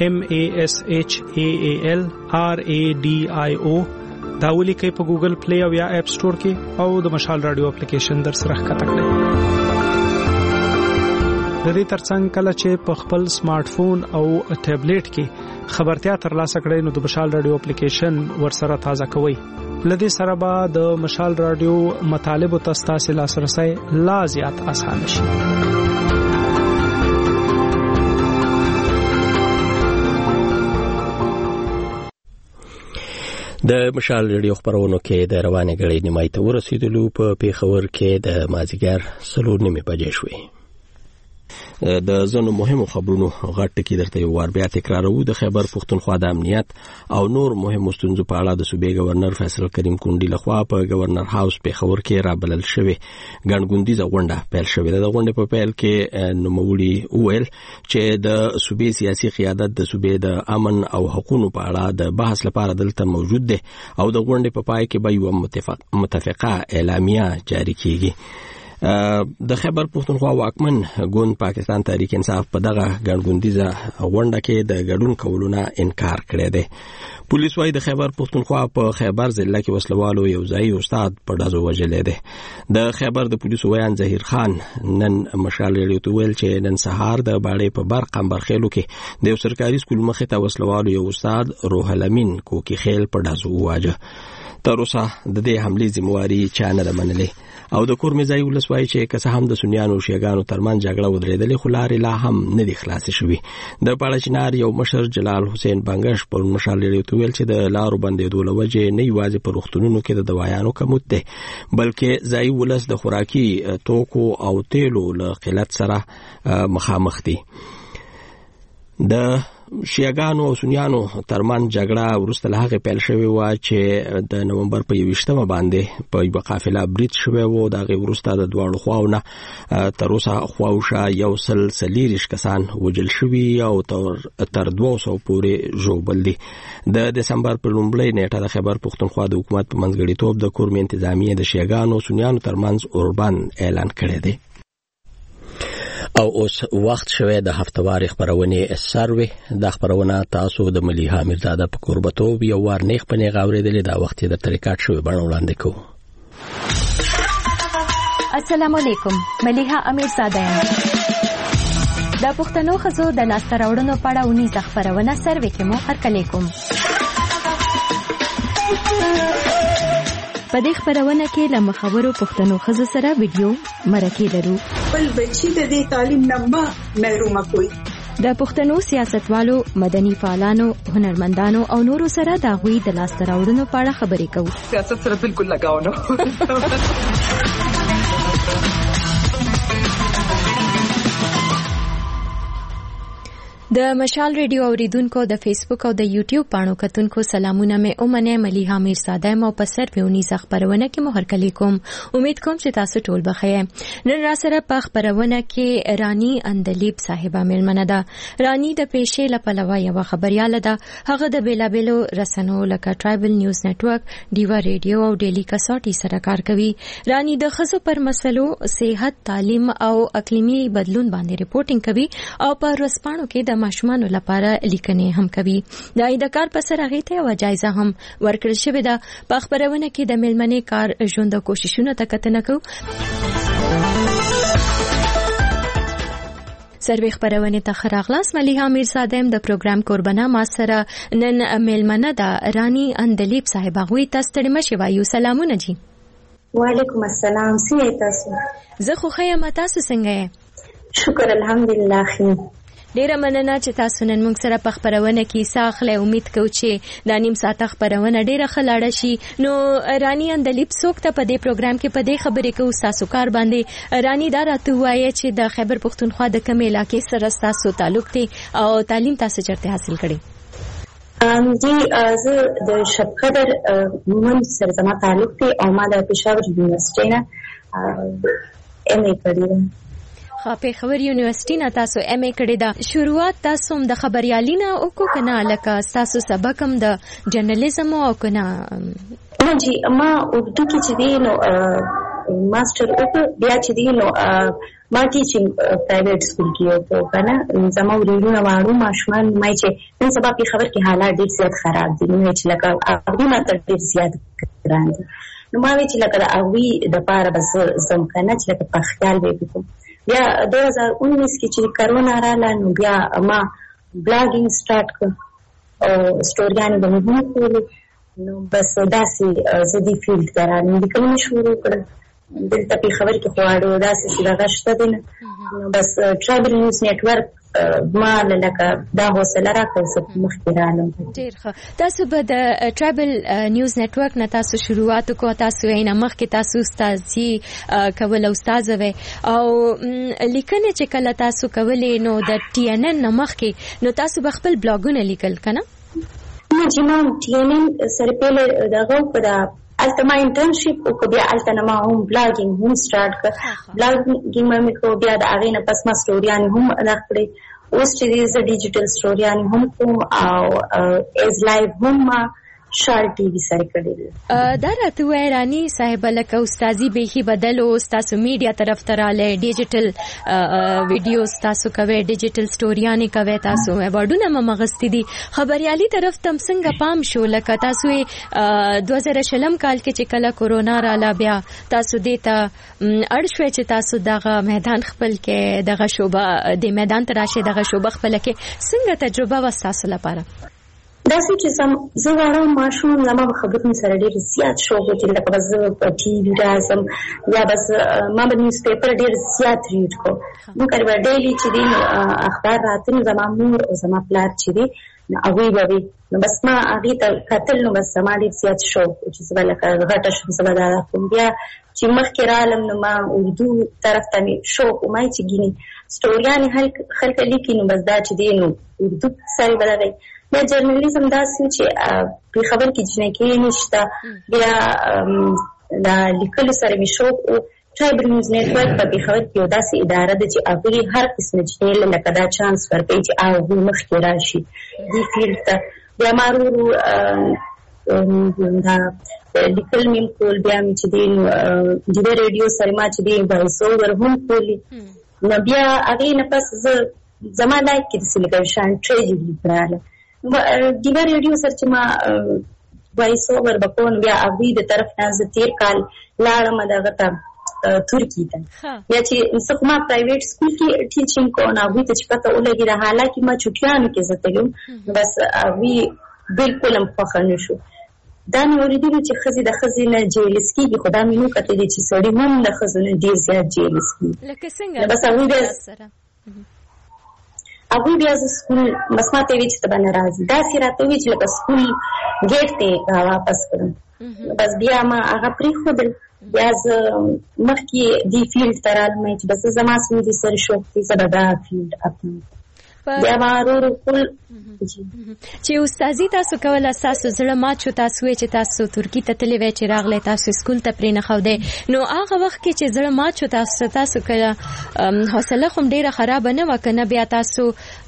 Z: MASHAALRADIO دا ولیکئ په ګوګل پلی او یا اپ سٹور کې او د مشال رادیو اپلیکیشن در سره ښکته کړئ. د دې ترڅنګ کله چې په خپل سمارټ فون او ټابلیټ کې خبرتیا ترلاسه کړئ نو د مشال رادیو اپلیکیشن ورسره تازه کوئ. لدې سره به د مشال رادیو مطالب او تاسو لاسرسي لا زیات اسانه شي.
A: د مشال رادیو خبرونو کې د روانې غړې نیمای ته ورسېدلو په پیښور کې د مازیګر 4:30 بجې شوې. د زنو مهمو خبرونو غټ ټکی درته یو وار بیا تکرارو. د خیبر پښتونخوا د امنیت او نور مهمو ستونزو په اړه د صوبې گورنر فیصل کریم کونډي لخوا په گورنر هاوس پیښور کې رابلل شوې ګڼګوندیزه غونډه پیل شوې ده. د غونډې په پیل کې نوموړي وویل چې د صوبې سیاسي قیادت د صوبې د امن او حقوقو په اړه د بحث لپاره دلته موجود دی او د غونډې په پای کې به یو متفقه اعلامیه جاری کیږي. د خیبر پښتونخوا واکمن ګوند پاکستان تحریک انصاف په دغه ګڼګوندیزه غونډه کې د ګډون کولو نه انکار کړی دی. پولیس وايي د خیبر پښتونخوا په خیبر ضلع کې وسلوالو یو ځای استاد په ډزو وژلې دی. د خیبر د پولیسو ویان ظهیر خان نن مشال رادیو ته ویل چې نن سهار د باړې په برق قمبرخېلو کې د یو سرکاري سکول مخې ته وسلوالو یو استاد روح الامین کوکی خیل په ډزو واجه. تر اوسه د دې حملې ذمہواری چا نه ده منلې او د کورمزای ولسوالۍ چې که څه هم د سنیانو او شیعاګانو ترمن جګړه ودرېدلې خو لارې لا هم نه دي خلاصې شوې. د پاړچنار یو مشر جلال حسین بنگش پر مشال رادیو ته ویل چې د لارو بندېدو له وجې نه یوازې په روغتونونو کې د دوايانو کمښت دی بلکې ځایي ولس د خوراکي توکو او تیلو له قلت سره مخامخ دي. د شیعاګانو او سنیانو ترمن جګړه وروسته له هغې پیل شوې وه چې د نومبر په 21 باندې په یوه قافله برید شوی و. د هغې وروسته د دواړو خواو نه تر اوسه خواوشا 140 کسان وژل شوي او تر 200 پورې ژوبل دي. د دسمبر پر لومړۍ نیټه د خیبر پښتونخوا د حکومت په منځګړیتوب د کورم انتظامیه د شیعاګانو او سنیانو ترمنځ اوربند اعلان کړی دی. او اوس وخت شوه د هفتوار خبرونه سروي. د خبرونه تاسو د مليحه میرزاده په قربتوب یو وار نیخ پنې غوړېدلې دا وخت د ریکارډ شوی بڼه وړاندې کوو.
B: السلام علیکم، مليحه میرزاده یم. د پښتنو خزو د لاسته راوړنو په اړه ونی خبرونه سروي کې مو هرکلی کوم. په دې خبرونه کې له مخاورو پښتنو خزو سره ویډیو مرکه لرو.
C: بل بچی د دې تعلیم نه محروم کوي.
B: د پښتنو سیاستوالو، مدني فعالانو، هنرمندانو او نورو سره د غوي د لاسته راوړنو په اړه خبرې کوو.
C: سیاست سره بالکل لگاو نه.
B: د مشال ریډیو اوریدونکو د فیسبوک او د یوټیوب پاڼو کتونکو سلامونه مې اومنه مليحه میرزاده مو په سرویونی خبرونه کې مو هرکلی کوم. امید کوم چې تاسو ټول بخیر. نن را سره په خبرونه کې رانی اندلیب صاحبہ ملمنه ده. رانی د پېښې لپاره یو خبرياله ده. هغه د بیلابلو رسنو لکه ټرایبل نیوز نتورک، ډیوا ریډیو او ډیلی کساټي سره کار کوي. رانی د خزو پر مسلو صحت، تعلیم او اقلیمي بدلون باندې ریپورټینګ کوي او په ورځپاڼو کې د ماشومانو لپاره لیکنې هم کوي. د ایدکار په سر هغه ته وجایزه هم ورکړل شوې ده. په خبرونه کې د ملمنې کار ژوند او کوششونه ته کتنه کوي. سروي خبرونه ته خراغلاس مليحه میرزاده د پروګرام قربانه ما سره نن ملمنه ده رانی اندلیب صاحبہ غوي تاسو ته مشوایو. سلامونه جی.
D: وعلیکم السلام. څنګه تاسو؟
B: زه خو خیم، تاسو څنګه یې؟
D: شکر الحمدلله خیر.
B: ډیره مننه چې تاسو نن موږ سره په خبرونه کې ساخله. امید کوم چې د نیم ساعت خبرونه ډیره خلاړه شي. نو رانی اندلیب څوک ته په دې پروګرام کې په دې خبرې کې تاسو کار باندې رانی دا راته وایي چې د خیبر پښتونخوا د کوم علاقې سره تاسو تعلق دی او تعلیم تاسو چرته حاصل کړی؟
D: جی زه د شب قدر مومن سره زما تعلق دی او ما د پېښور یونیورسيټي نه ام ای کړی ده.
B: په خبر یونیورسيټي نه تاسو ام ای کړی دا. شروعات تاسو د خبريالینه او کو کنه لکه تاسو سبق هم د جرنالیزم او کنه؟
D: جی ما اردو کې چې دی نو ماستر وکړ بیا چې دی نو ما ټیچینګ پرایویټ سکول کې وکړو کنه زما ورېرونه واړو ماشومان مای چې نن سبا په خبر کې حالات ډېر زیات خراب دي نو چې لکه هغه ماته ډېر زیات ګران دي نو ما وی چې لکه هغه د پاره بس زم کنه چې لکه په خیال وکړم بیا 2019 کې چې کرونا رااله نو بیا ما بلاګینګ سٹارټ کړ او سټوریانې به مې هم کولې نو بس داسې زه دې فیلډ ته رالم لیکل مې شروع کړل دلته په خبر کې خواړو داسې چې دا غشته دي نو بس ټرایبل نیوز نیټورک ما لکه دا حوصله راکړه مخکې رالم
B: ډېر ښه تاسو به د ټرایبل نیوز نیټورک نه تاسو شروعات کو تاسو یې نه مخکې تاسو استادي کول او استاد وې او لیکنه چې کله تاسو کولې نو د ټي ان ان نه مخکې نو تاسو به خپل بلاګونه لیکل کنه
D: نو چې ما ټي ان ان سره په دغه په الته ما انټرنشپ او بیا الته ما هم بلاګینګ هم سٹارټ کړ بلاګینګ مې کو بیا د هغه نه پس ما سټوریان هم راکړې اوس چې د ډیجیټل سټوریان هم کوم او از لایو هم ما شال ټي وي سره کړل
B: دا راته وای رانی صاحب لکه استادي به بدلو تاسو میډیا طرف تراله ډیجیټل ویډیوز تاسو کوي ډیجیټل سټوریان کوي تاسو ایوارډونه مغستی دي خبريالي طرف تم څنګه پام شو لکه تاسو 2020 کال کې چې کله کورونا رااله بیا تاسو دیتا اړشوي چې تاسو دغه میدان خپل کې دغه شوبه د میدان تراشه دغه شوبه خپل کې څنګه تجربه وستاسو لپاره
D: داسې چې زه واړم ماشوم زما په خبرو سره ډېر زیات شوق چې لکه بس په ټي وي راځم یا بس ما به نیوز پیپر ډېر زیات ریډ کو نو کله ډیلی چې دی اخبار راته زما مور او زما پلار چې دی هغه به نو بس ما هغه ته کتل نو بس زما ډېر زیات شوق چې زما لکه غټه شم زما دا کوم بیا چې مخکې رالم نو ما اردو طرف ته مې شوق ما چې ګینی سټوریان خلک لیکي نو بس دا چې دی نو اردو سره بدلای بیا جرنالیزم داسې چې په خبر کې جنکې نشته بیا دا لیکلو سره مې شوق او ټرایبل نیوز نیټورک په خبر کې داسې اداره ده چې هغه هر قسم چې لکه دا چانس ورکوي چې هغه مخکې راشي دې فیلډ ته بیا مارو دا لیکل مې کول بیا مې چې دی د ریډیو سره ما چې دی وایس اوور هم کولی نو بیا هغه نه پس زما لایک کې د سلیکشن ټریجډي کړاله دیوه ریډیو سره چې ما وایس اوور بکون بیا هغه د طرف نه ز تیر کال لاړم دغه ته ترکی ته یا چې څخه ما پرایویټ سکول کې ټیچینګ کوم هغه ته چې پته ولګی دا حالکه ما چټیانو کې زتلم بس هغه بالکل هم خوښ نه شو دا مې اوریدل چې خزي د خزي نه جیلس کیږي خدا مې نو کته دي چې سړی هم د خزونه ډیر زیات جیلس کیږي
B: لکه څنګه
D: بس هغه بیا سکول مسماته وی چې تبه ناراضي دا سیراته وی چې لکه سکول گیټ ته واپس کړم بس بیا ما هغه پری خودل بیا مخکې دی فیلډ ترال مې چې بس زما سمې سره شوق دي زبدا فیلډ اپ بیا مارو کول
B: چې استادي تاسو کول اساسو زړه مات شو تاسو چې تاسو ترکی ته تللی وای چې راغله تاسو سکول ته پرې نه خو دی نو هغه وخت کې چې زړه مات شو تاسو کله حوصله هم ډیره خراب نه وکنه بیا تاسو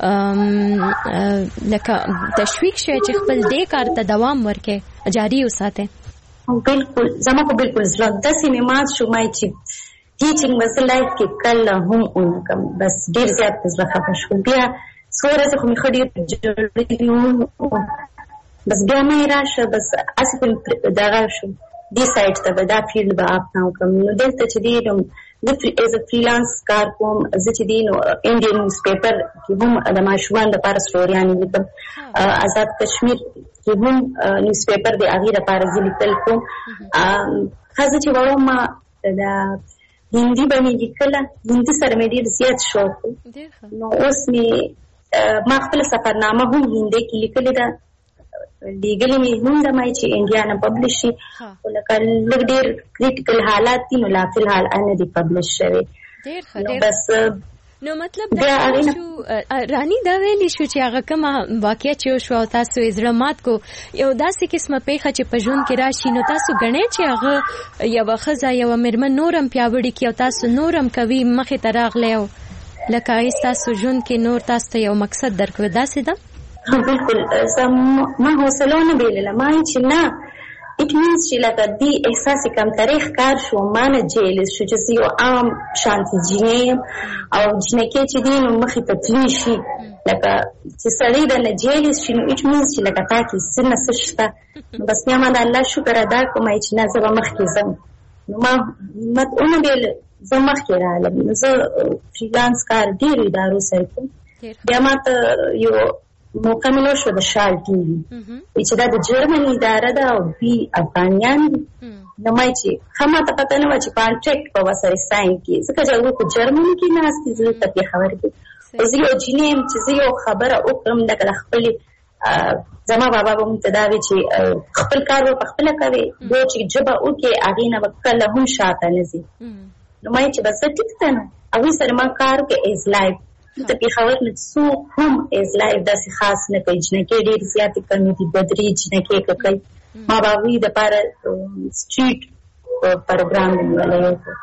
B: لکه تشویق شي چې خپل دې کار ته دوام ورکې جاری وساته
D: بالکل زما په بالکل زړه د سیمه مات شو مای چې ټیچینګ مسله کې کله هم اونکم بس ډیر زیات زړه خفه شو بیا سوره څخه مې خډیر جوړې بس بیا مې راشه بس اصل دغه شو دې سایت ته دا فیلډ به اپ نو کوم نو دلته چې دی نو د از ا فریلانس کار کوم زه چې دی نو انډین نیوز پیپر کې هم د ماشومان د پاره سټوریان لیکم آزاد کشمیر کې هم نیوز پیپر د هغه لپاره لیکل کوم خاصه چې وړم ما دا هندي باندې لیکله هندي سره مې ډیر زیات شوق نو اوس مې ما خپل سفرنامه هم هندي کې لیکلې ده لیګلی مې هم د مای چې انډیا نه پبلش شي ولکه لږ ډیر کریټیکل حالات دي نو لا فلحال ان دي پبلش شوی
B: ډیر ښه
D: بس
B: نو مطلب دا شو رانی دا ویلی شو چې هغه کوم واقعیا چې شو تاسو زړه مات کو یو داسې قسمه پیخه چې په ژوند کې راشي نو تاسو غنئ چې هغه یو خزه یو مرمن نورم پیاوړي کې او تاسو نورم کوي مخې ته راغلی لکه تاسو ژوند کې نور تاسو ته یو مقصد درکوي داسې ده
D: بالکل ما حوصله نه بیلله ما چې نه it means چې لکه دی احساس کم تاریخ کار شو مانه جیل شو چې یو عام شانتي جنیم او جنکه چې دین مخې ته تلی شي لکه چې سړی د جیل شي نو it means چې لکه تاکي سنه سشته بس ما د الله شکر ادا کوم چې نه زما مخکې زم نو ما متونه بیل زما مخکې رااله زه فریلانس کار ډیر ادارو سره کوم بیا ماته یو موقع ملو شو د شال ټي وي چې دا د جرمني اداره ده او بي افغانیان نو مې چې هم ته پته نه و چې کانټریکټ په وسره ساين کې ځکه چې هغه په جرمني کې نه استي زه ته خبر کې او زه یو جنیم چې زه یو خبره وکړم د خپل زما بابا به متداوي چې خپل کار په خپل کوي دوی چې جبه او کې اغه نه وکړه هم شاته نزي نو مې چې بس ټیک ته نو هغه سره ما کار کې از لایف ته په خبر نه سو هم از لایف داسې خاص نه کوي چې کې ډېر زیات کمی دي بدري چې کې کوي ما بابا د پر سټریټ پروګرام ولې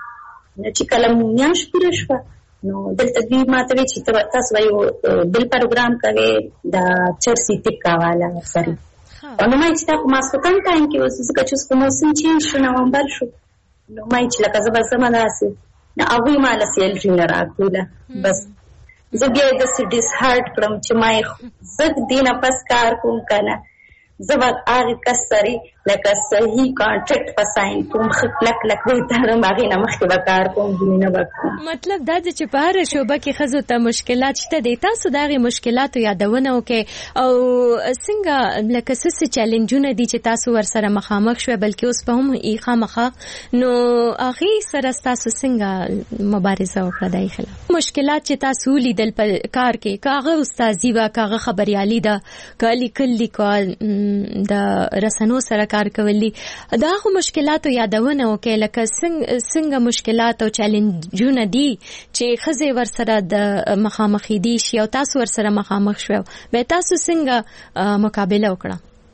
D: نو چې کله میاش پوره شو نو دلته دوی ماته وی چې تاسو یو بل پروګرام کوي دا چرسي ټیکا والا سره نو مې چې تاسو ما سکان ټایم کې اوس څه چې موسم چینج شو نومبر شو نو مې چې لکه زما زماناسي نو هغه مال سیلري نه راکوله بس زه بیا د ډیس هارت کړم چې ما زه دینه پس کار کوم کنه زه به هغه کسري لکه صحیح کانټریکټ په ساين کوم خپلک لک وي تر ماغه نه مخکې به کار کوم دینه وکړم
B: مطلب دا چې په هر شوبه کې خزو ته مشکلات شته دي تاسو دغه مشکلاتو یادونه وکي او څنګه لکه څه چیلنجونه دي چې تاسو ورسره مخامخ شوي بلکې اوس په هم یې خامخه نو هغه سره تاسو څنګه مبارزه وکړه دای خلاف مشکلات چې تاسو لیدل په کار کې کاغه استادي وا کاغه خبريالي دا کلی کلی کال د رسنو سره کار کولی دا خو مشکلاتو یادونه وکي لکه څنګه مشکلات او چیلنجونه دي چې خزه ورسره د مخامخې دي شي او تاسو ورسره مخامخ شوو به تاسو څنګه مقابله وکړه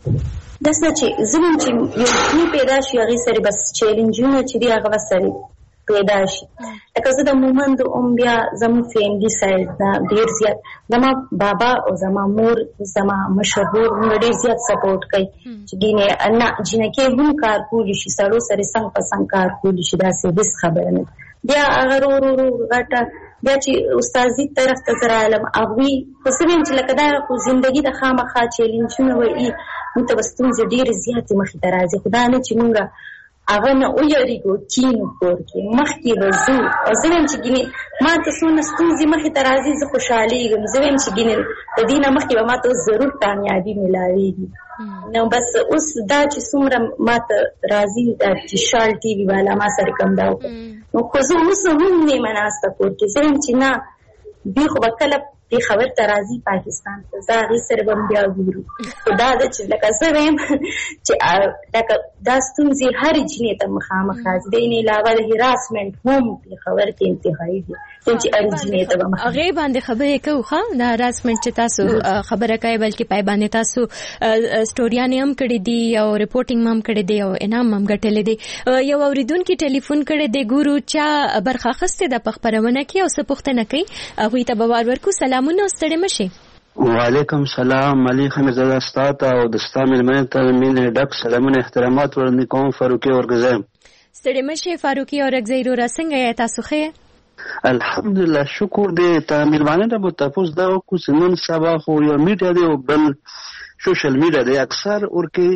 D: داسې چې زمون چې یو پیدا شي هغه سره بس چیلنجونه چې دی هغه سره پیدا شي لکه زه د مومند بیا زمو فیملی سایډ دا ډیر زیات زما بابا او زما مور زما مشهور ډیر زیات سپورټ کوي چې ګینه انا جنکه هم کار کولی شي سړو سره څنګه پسند کار کولی شي دا څه هیڅ خبره نه بیا هغه ورو غټه بیا چې استادي طرف ته زرا علم اغوي خو سوین چې لکه دا خو ژوندۍ د خامخا چیلنجونه وایي متوستون ډیر زیات مخې ته راځي خدای نه چې مونږه هغه نه ویریږو کینو کور کې مخکې وځو او زم چې ګینه ما تاسو نه ستونزې مخې ته راځي زه خوشحالي یم زم چې ګینه د دینه مخکې به ما ته ضرور کامیابی ملاويږي نو بس اوس دا چې څومره ما ته راځي د شال ټي وي والا ما سره کوم دا نو خو زه اوس هم نه مناسته کور کې زم چې نه به خو وکړه په خبر ترازی پاکستان ته زاغي سره بم بیا ګورو دا د چې لکه زویم چې لکه داستون زی هر جنې ته مخامخ راځي د نه علاوه د هراسمنت هم په خبر کې انتهایی دي چې ارجنې ته
B: هغه باندې خبرې کوخه دا هراسمنت چې تاسو خبره کوي بلکې پای باندې تاسو سټوریان هم کړې دي او ریپورټینګ هم کړې دي او انعام هم ګټلې دي یو اوریدونکو ټلیفون کړې دي ګورو چا برخه خسته د پخبرونه کې او څه پوښتنه کوي هغه ته بوار ورکو سلامونه ستړي مشي
E: وعلیکم سلام علي حمزه استاد او د استامل منه ته مين ډک سلامونه احترامات ورنې کوم فاروقي اورګزم
B: ستړي مشي فاروقي اورګزي رو څنګه تاسو ښه
E: الحمدلله شکر دې تعمیل باندې د تفوز دا کو سنن سبا خو یو میډیا دی او بل سوشل میډیا دی اکثر ورکه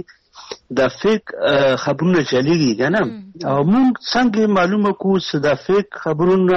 E: د فیک خبرونه چلیږي کنه او موږ څنګه معلومه کو چې د فیک خبرونه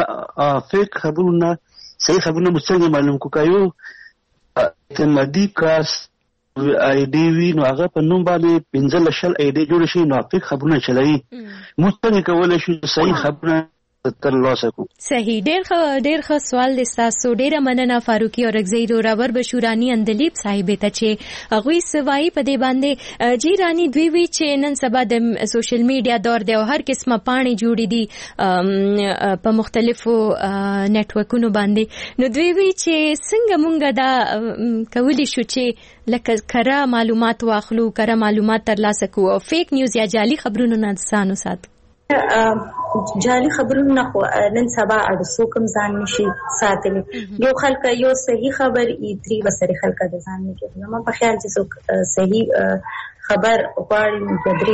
E: صحیح خبرونه څنګه معلوم کو کایو اعتمادي کاس آی ډی وی نو هغه په نوم باندې 15 شل آی ډی جوړ شي نو فیک خبرونه چلایي موږ څنګه کولای شو صحیح خبرونه
B: صحیح ډېر ښه سوال دی تاسو ډېر مننه فاروقي اورګزي راور بشورانی اندلیب صاحب ته چې هغه سوای په دې باندې جیرانی دوی وی چې نن سبا د سوشل میډیا دور دی او هر قسمه پاڼې جوړې دي په مختلفو نتورکونو باندې نو دوی وی چې څنګه مونږ دا کولی شو چې لکه کره معلومات واخلو کره معلومات ترلاسه کوو او فیک نیوز یا جعلي خبرونو نه ځانو ساتو
D: جعلي خبرونه خو نن سبا اړو کوم ځان نشي ساتلی یو خلک یو صحیح خبر ای دري وسره خلک د ځان نه کوي نو په خیال چې صحیح خبر غواړي بدري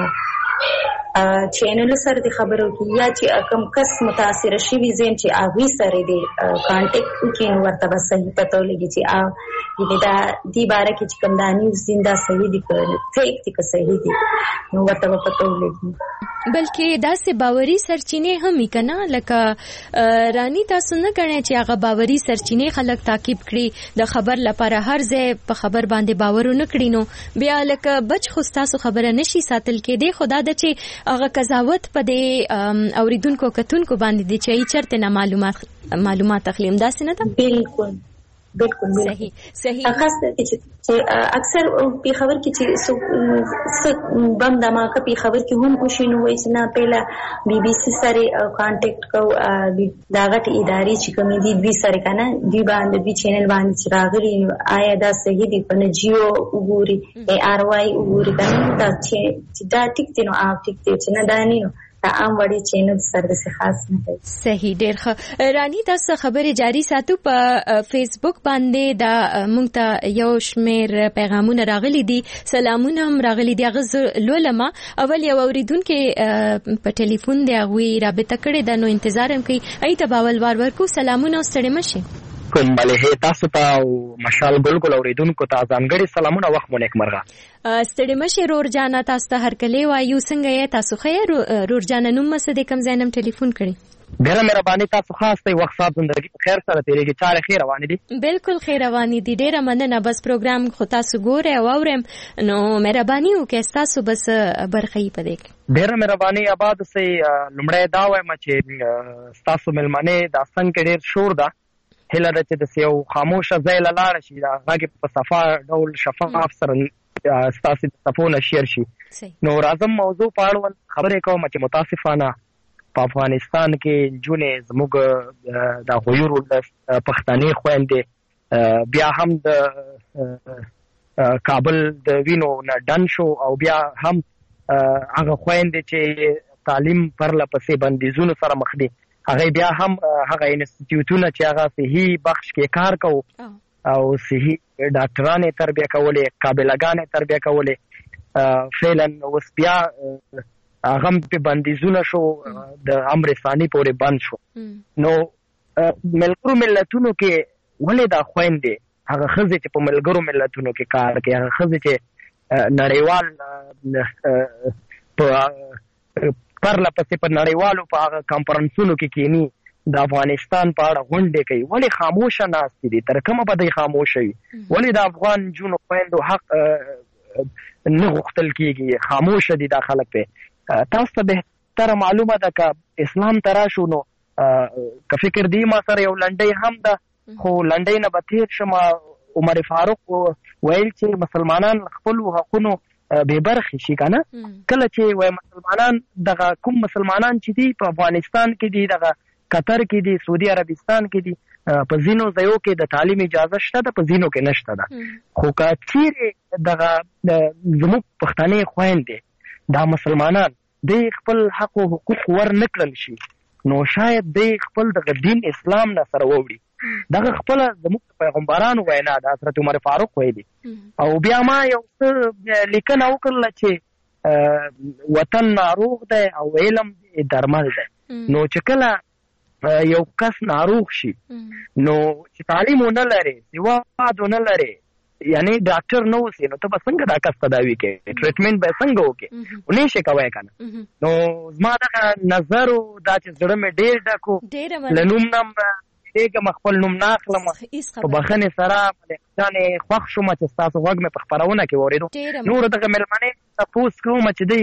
D: چینل سره د خبرو کې یا چې کم کس متاثر شوی زم چې هغه سره د کانټیکټ وکړي نو ورته به صحیح پته ولګي چې دا دی باره کې چې کوم دا نیوز زنده صحیح دي که فیک دي که صحیح دي نو ورته به پته ولګي.
B: بلکې داسې باوري سرچینې هم وي که نه لکه رانی تاسو نه ګڼئ چې هغه باوري سرچینې خلک تعقیب کړي د خبر لپاره هر ځای په خبر باندې باور ونه کړي نو بیا لکه بچ خو ستاسو خبره نشي ساتل کېدی خدا د چې هغه قضاوت په دې اوریدونکو کتونکو باندې دي چې چرته نه معلومات اخلیم داسې نه ده.
D: بالکل صحیح خاص چې اکثر په خبر کې چې بم دماکه په خبر کې هم کوشینو وای چې نه پهلا بي بي سي سره کانټیکټ کو دا غټ ادارې چې کوم دي دوی سره کنه دوی باندې دوی چینل باندې چې راغلي آیا دا صحیح دي په جیو وګوري اي ار واي وګوري کنه دا چې دا ټیک دي نو ټیک دي چې نه دانی نو عام وړي چینل سره څه خاص نه کوي.
B: صحیح ډېر ښه رانی تاسو خبره جاری ساتو په فیسبوک باندې دا مونږ ته یو شمیر پیغامونه راغلي دي سلامونه هم راغلي دي هغه لولما اول یو اوریدونکو په ټلیفون دی هغه رابطه کړې ده نو انتظار هم کوي ایته باول ورکو سلامونه ستړي مشه
F: کوم ملهه تاسو ته مشال ګل اوریدونکو ته ځانګړي سلامونه وخت مونږ مرغه
B: ستړي مشه رور جانا تاسو ته هر کله وایو څنګه یې تاسو خیر رور جانا نوم مس د کم زینم ټلیفون کړی
F: ډیره مهرباني تاسو خاص ته وخت صاحب زندگی په خیر سره تیریږي چاره خیر روانې دي
B: بالکل خیر روانې دي ډیره مننه بس پروګرام خو تاسو ګوره او اورم نو مهرباني وکړئ تاسو بس برخې پدې
F: ډیره مهرباني آباد سي لمړی دا وایم چې تاسو ملمنه د څنګه ډیر شور ده هله چې د یو خاموشه ځای لاړ شي دا هغه په صفه ډول شفاف سره تاسو د صفونه شیر شي نو راځم موضوع په اړه خبرې کوم چې متاسفانه په افغانستان کې جونې زموږ د غویرو د پښتني خويندې بیا هم د کابل د وینو نه ډن شو او بیا هم هغه خويندې چې تعلیم پرله پسې بندیزونو سره مخ دي هغه بیا هم هغه انسټیټیوټونه چې هغه صحیح بخش کې کار کوي او صحیح ډاکټرانه تربیه کولې قابلګانه تربیه کولې فعلا اوس بیا هغه په بندیزونه شو د امر ثاني پورې بند شو نو ملګرو ملتونو کې ولې دا خويندې هغه خزې چې په ملګرو ملتونو کې کار کوي هغه خزې چې نړیوال پرله پسې په نړیوالو په هغه کانفرنسونو کې کینی د افغانستان په اړه غونډې کوي ولې خاموشه ناست دي تر کومه به د خاموشه وي ولې د افغان جنو خويندو حق نه غوښتل کیږي خاموشه دي د خلک په تاسو ته بهتره معلومه ده ک اسلام تراشو نو ک فکر دی ما سره یو لنډي هم ده خو لنډي نه به تیر شمه عمر فاروق ویل چې مسلمانان خپل حقوقو به برخه شي کنه کله چې وای مسلمانان دغه کوم مسلمانان چې دي په افغانستان کې دي دغه قطر کې دي سعودي عربستان کې دي په زینو ځایو کې د تعلیم اجازه شته ده په زینو کې نشته ده خو که چیرې دغه زموږ پښتني خويندې دا مسلمانان د خپل حق او حقوق ور نکړل شي نو شاید د خپل د دین اسلام نه سره ووري دغه خپل زموږ پیغمبرانو وینا د حضرت عمر فاروق ویلي او بیا ما یو لیکنه وکړل چې وطن ناروغ دی او علم درمل دی نو چې کله یو کس ناروغ شي نو چې تعلیم نه لري سواد نه لري یعنی ډاکټر نو وسی نو ته څنګه دا کس تداوی کې ټریټمنټ به څنګه وکي ونی شي کوي کنه نو زما دا نظر دا چې زړه مې ډېر ډکو لنوم نم دغه مخفل نوم ناخلم په بخنه سره ځانې خوښ شوم چې تاسو وګ مې په خبرونه کې وریدو نور دغه ملمنه تاسو کوم چې دی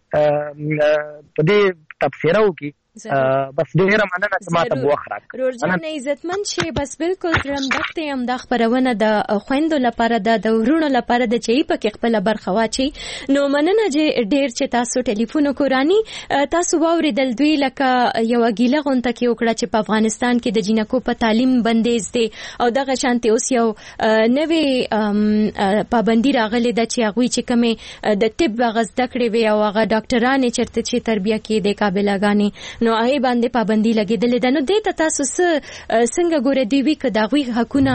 F: په دې تفسیرو کې بس ډیره مننه چې ماته بوخ راک
B: رورجان عزتمن شي بس بالکل ترم دغه هم د خبرونه د خويندو لپاره د ورونو لپاره د چي په کې خپل برخه واچي نو مننه چې ډیر چې تاسو ټلیفون کورانی تاسو واوریدل دوی لکه یو غیله غونته کې وکړه چې په افغانستان کې د جنکو په تعلیم بندیز دي او دغه شانتي اوس یو نوې پابندي راغلي د چې هغه چې کومه د طب غزده کړې وي او هغه ډاکټرانه چرته چې تربیه کې د قابلګانی نو هغه باندې پابندي لګیدلې ده. نو دې ته تاسو څنګه ګورئ دی وی ک دا غوي حقونه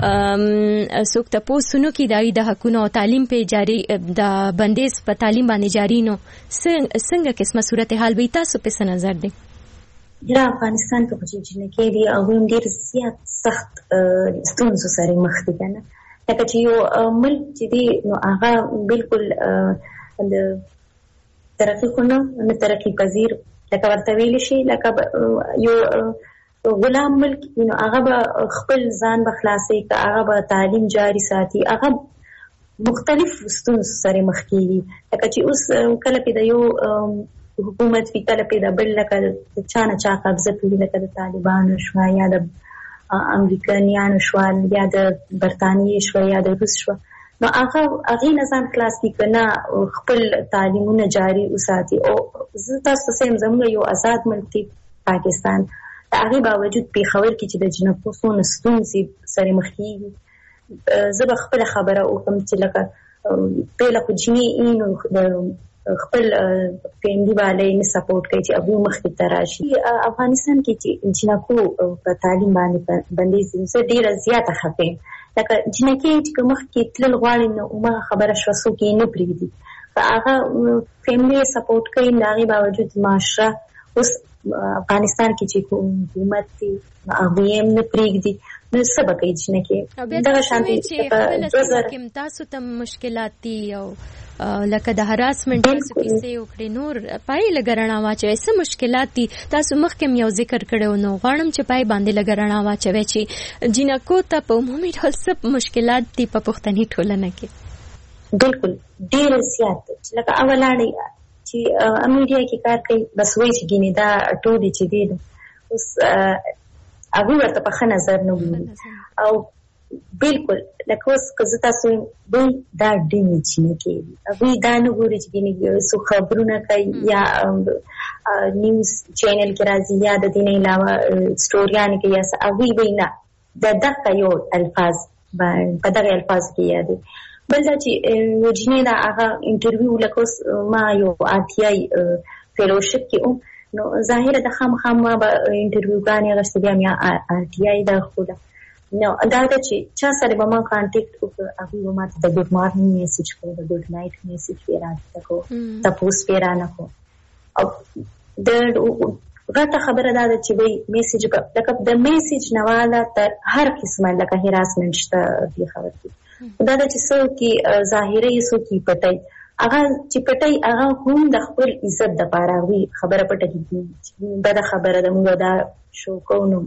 B: څوک ته پوسونو کې دای د حقونه او تعلیم په جاری د بندیز په تعلیم باندې جاری نو څنګه قسمه صورتحال به تاسو په نظر دی؟
D: د افغانستان په جنګ کې دی او هم ډیر زیات سخت ستونزو سره مخ دي کنه. لکه چې یو ملک چې دی نو هغه بالکل د ترقی خونه نه ترقی پذیر لکه ورته ویل شي لکه یو غلام ملک نو هغه به خپل ځان به خلاصي که هغه به تعلیم جاری ساتي هغه مختلف ستونزو سره مخ کیږي. لکه چې اوس کله په یو حکومت وی کله په بل لکه چانه چا قبضه کوي لکه د طالبانو شو یا د امریکایانو شو یا د برتانیې شو یا د روس شو نو هغه نظام خلاص کی کنه خپل تعلیمونه جاری وساتي. او زه تاسو سم زموږ یو آزاد ملک دی پاکستان هغه باوجود په خبر کې چې د جنکو سون ستونزې سره مخ کیږي. زه به خپل خبره وکم چې لکه په لکه جنې اینو خپل فیملی والے نه سپورټ کوي چې ابو مخ ته راشي. افغانستان کې چې جنکو په تعلیم باندې زه ډیره زیاته خفه لکه جنکې چې مخ کې تل غواړي نو ما خبره شو سو کې نه پریږدي هغه فیملی سپورټ کوي هغه باوجود معاشره اوس افغانستان کې چې حکومت دی هغه یې نه پریږدي نو سبا کوي جنکې دا شانتي چې
B: تاسو ته مشکلات دي او لکه د هراسمنت تاسو کیسه وکړي نور پای لګرنا واچوي څه مشکلات دي تاسو مخکې یو ذکر کړو نو غواړم چې پای باندې لګرنا واچوي چې جنکو ته په عمومي ډول څه مشکلات دي په پښتني ټولنه کې.
D: بالکل ډیر زیات لکه اولانه چې میډیا کې کار کوي بس وایي چې ګینه دا ټول چې دي اوس هغه ورته په ښه نظر نه ویني او بالکل لکه اوس که زه تاسو دوی دا ډینې چې نه کوي هغوی دا نه ګوري چې ګینې څو خبرونه کوي یا نیوز چینل کې راځي یا د دې نه علاوه سټوریانې کوي یا څه هغوی به نه د دغه یو الفاظ په دغه الفاظ کې یادي. بل دا چې وجنې دا هغه انټرویو لکه اوس ما یو RTI فیلوشپ کې نو ظاهره د خامخا ما به انټرویوګانې اخیستې بیا مې RTI دا خوده نو دا چې چا سره به ما کانټیکټ وکړ هغوی به ما ته د ګډ مارنینګ میسج کو د ګډ نایټ میسج به راته کو تپوس به رانه کو او د غټه خبره دا ده چې وایي میسج لکه د میسج نه والا تر هر قسمه لکه هراسمنټ شته دې خبر کې دا ده چې څوک ظاهره یې څوک پټي هغه چې پټي هغه هم د خپل عزت دپاره وي خبره پټه کېږي بده خبره ده موږ دا شو کوو نو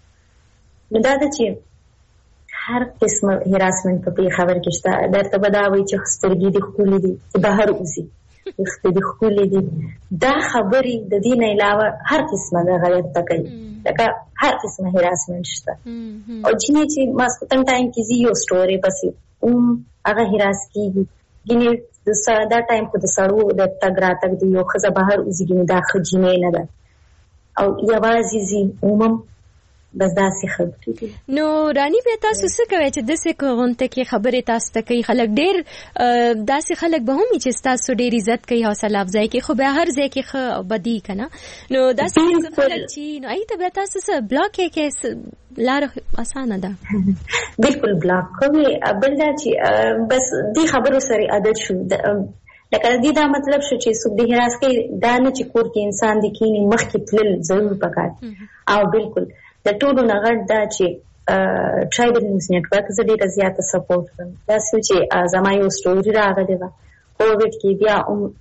D: دا ده چې هر قسمه هراسمنټ په خبر کې شته درته به دا وایي چې سترګې دې ښکلې دي چې بهر وځي ویښته دې ښکلې دي دا خبرې د دې نه علاوه هر قسمه دغه درته کوي لکه هر قسمه هراسمنټ شته او ځینې چې ماسخوتن ټایم کې ځي یو سټوري پسې هغه هراس کېږي ګینې دا ټایم خو د سړو د تګ راتګ د یو ښځه بهر وځي ګینې دا ښه جینۍ نه ده او یوازې ځي عموما بس داسې خلک دي.
B: نو رانی به تاسو څه کوئ چې داسې غونډه کې خبرې تاسو ته کوي خلک ډېر داسې خلک به هم چې تاسو ډېر عزت کوي حوصله افزای کوي خو به هر ځای کې ښه بدی کنه نو داسې خلک چې نو ایته به تاسو څه بلاک کې لار اسانه ده
D: بالکل بلاک کوي بل دا چې بس دې خبرو سره عادت شو لکه دې دا مطلب شو چې څوک د هراس کې دا نه چې کور کې انسان د کینې مخکې تلل ضرور پکار او بالکل د ټولو نه غټ دا چې ټرایبل نیوز نیټورک زه ډېره زیاته سپورټ کوم داسې چې زما یو سټوري راغلی وه کووډ کې بیا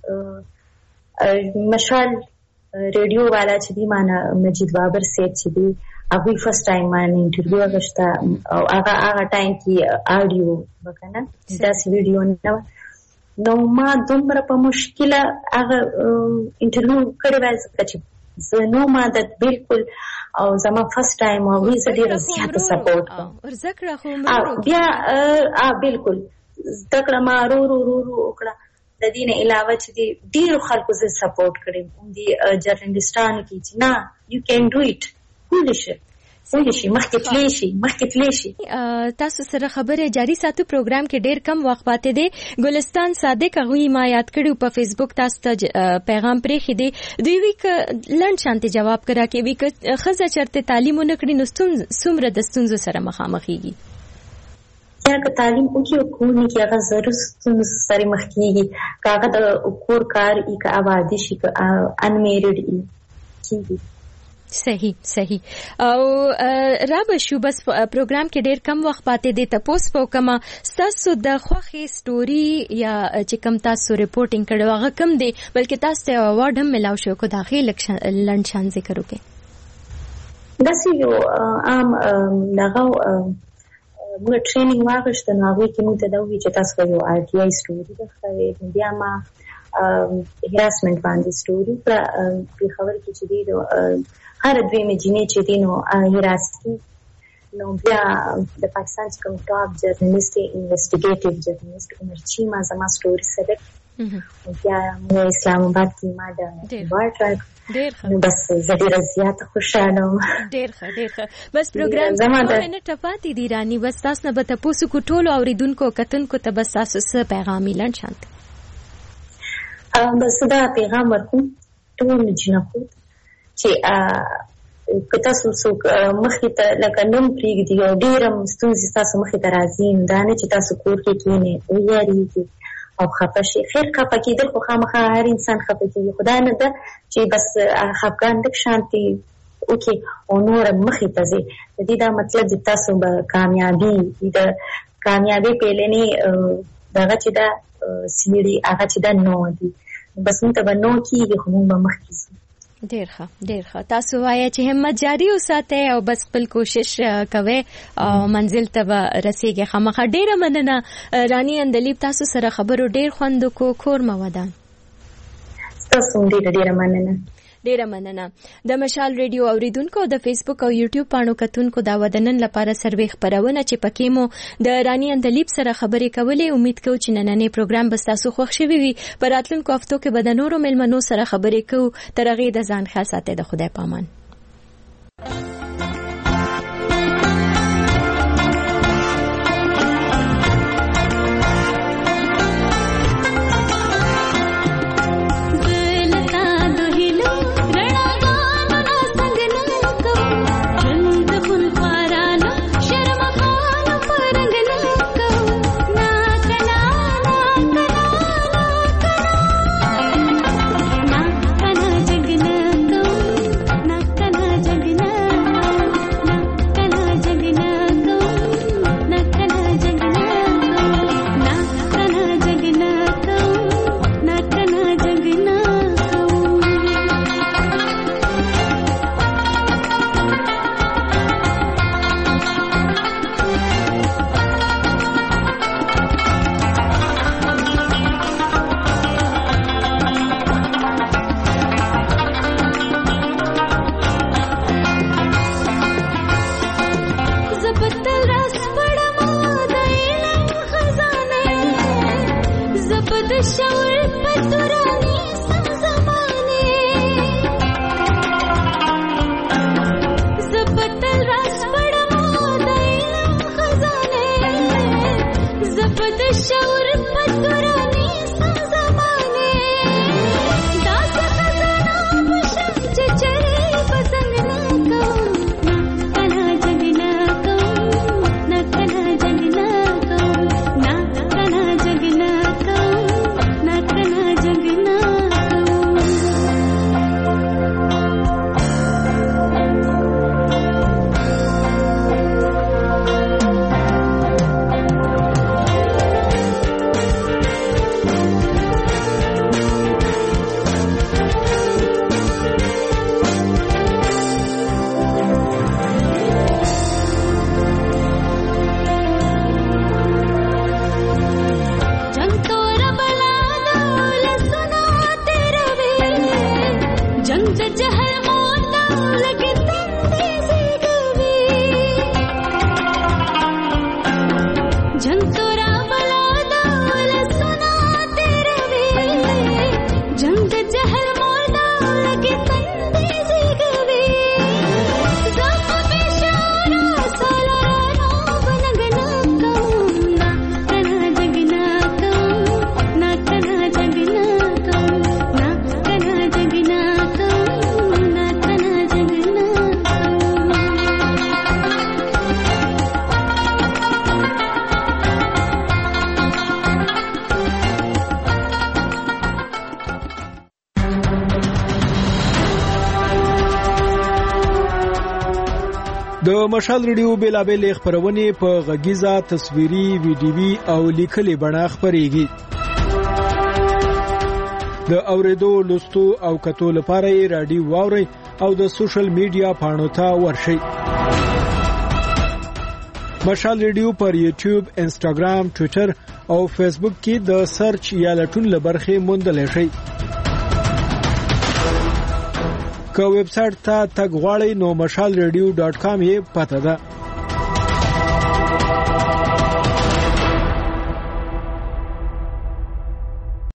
D: مشال ریډیو والا چې دی مانه مجید بابر صاحب چې دی هغوی فرست ټایم مانه انټرویو اخیسته او هغه ټایم کې آډیو به که نه داسې ویډیو نه وه نو ما دومره په مشکله هغه انټرویو کړې وه ځکه چې زه نو ما د بالکل او زما فرست ټایم او وی زه ډېره زیاته سپورټ کوم بیا بالکل زده کړه ما ورو وکړه د دې نه علاوه چې ډېرو خلکو زه سپورټ کړی د جرنالستانو کې چې نه یو کین ډو اټ کولی شي څنګه شي مخکې تللی شي.
B: تاسو سره خبره جاری ساتو. پروګرام کې ډیر کم وخت پاتې دی. ګلستان صادق هغوی ما یاد کړو په فیسبوک تاسو ته پیغام پرېښی دی. دوی وی ک لنډ شانتي جواب کرا کې وی ک خزه چرته تعلیم ونکړي نو څومره د ستونزو سره مخامخېږي.
D: یا که تعلیم وکړي او کور نه کې هغه ضرور ستونزو سره مخ کېږي. که هغه د کور کار ای که آبادي شي که انمیریډ ای کېږي.
B: صحیح. او رابه شو بس پروګرام کې ډیر کم وخت پاتې دی. تاسو په کومه تاسو د خوخي سټوري یا چې کوم تاسو ریپورټینګ کړو هغه کم دی بلکې تاسو ته اوارډ هم ملاو شو کو داخلي لنډ شان ذکر وکړي.
D: داسې یو عام دغه موږ ټریننګ واغښته نو هغوی کې موږ ته دا وویل چې تاسو به یو RTI سټوري درښوئ. بیا ما هراسمنټ باندې سټوري پېښور کې چې دی هر دویمې جینۍ چې دی نو هراس کي. نو بیا د پاکستان چې کوم ټاپ جرنلیست انویسټیګیټیو جرنلیست عمر چیما زما سټوري سلیکټ. بیا مو اسلام آباد کې ما د بار ټراک بس زه ډېره زیاته خوشحاله وم. ډېر ښه
B: بس پروګرام نه ټپاتې دي رانی. بس تاسو نه به تپوسو کو ټولو اوریدونکو کتونکو ته بس تاسو څه پیغام لنډ شانت
D: بس دا پیغام ورکوم ټول جنکو چې که تاسو څوک مخې ته لکه نوم پرېږدي او ډېره ستونزې تاسو مخې ته راځي نو دا نه چې تاسو کور کې کښېنئ ویاړېږي او خفه شي. خیر خفه کېدل خو خامخا هر انسان خفه کېږي. خو دا نه ده چې بس خفګان لږ شانتې وکړي او نوره مخې ته ځي. د دې دا مطلب چې تاسو به کامیابي د کامیابۍ پیلنې دغه چې دا سیړي هغه چې دا نو دي بس موږ ته به نو کېږي خو موږ به مخکې ځو.
B: ډیر ښه تاسو وایي چې همت جاری وساتئ او بس خپل کوشش کوئ او منزل ته رسیږئ. خامخا ډیره مننه رانی اندلیب. تاسو سره خبرو ډیر خوند کو کور مودان.
D: تاسو ډیره مننه.
B: د مشال ریډیو اوریدونکو د فیسبوک او یوټیوب پاڼو کتونکو دا ودنن لپاره سروې خبرونه چې پکې مو د رانی اندلیب سره خبرې کولې. امید کوم چې نننې پروګرام به تاسو خوښ شوي وي. په راتلونکو هفتو کې به د نورو مېلمنو سره خبرې کوو. تر هغې د ځان خیال ساتئ. د خدای پامان.
Z: د مشال ریډیو بیلابل خبرونه په غږیزه تصویري ویډیوي او لیکلي بڼه خبريږي د اوریدو لوستو او کتو لپاره رادیو واوري او د سوشل میډیا پاڼو ته ورشئ مشال ریډیو پر یوټیوب انسټاګرام ټوئیټر او فیسبوک کې د سرچ یا لټون لبرخه موندل شي که ویب سټ ته تګ غواړئ نو mashalradio.com یې پته ده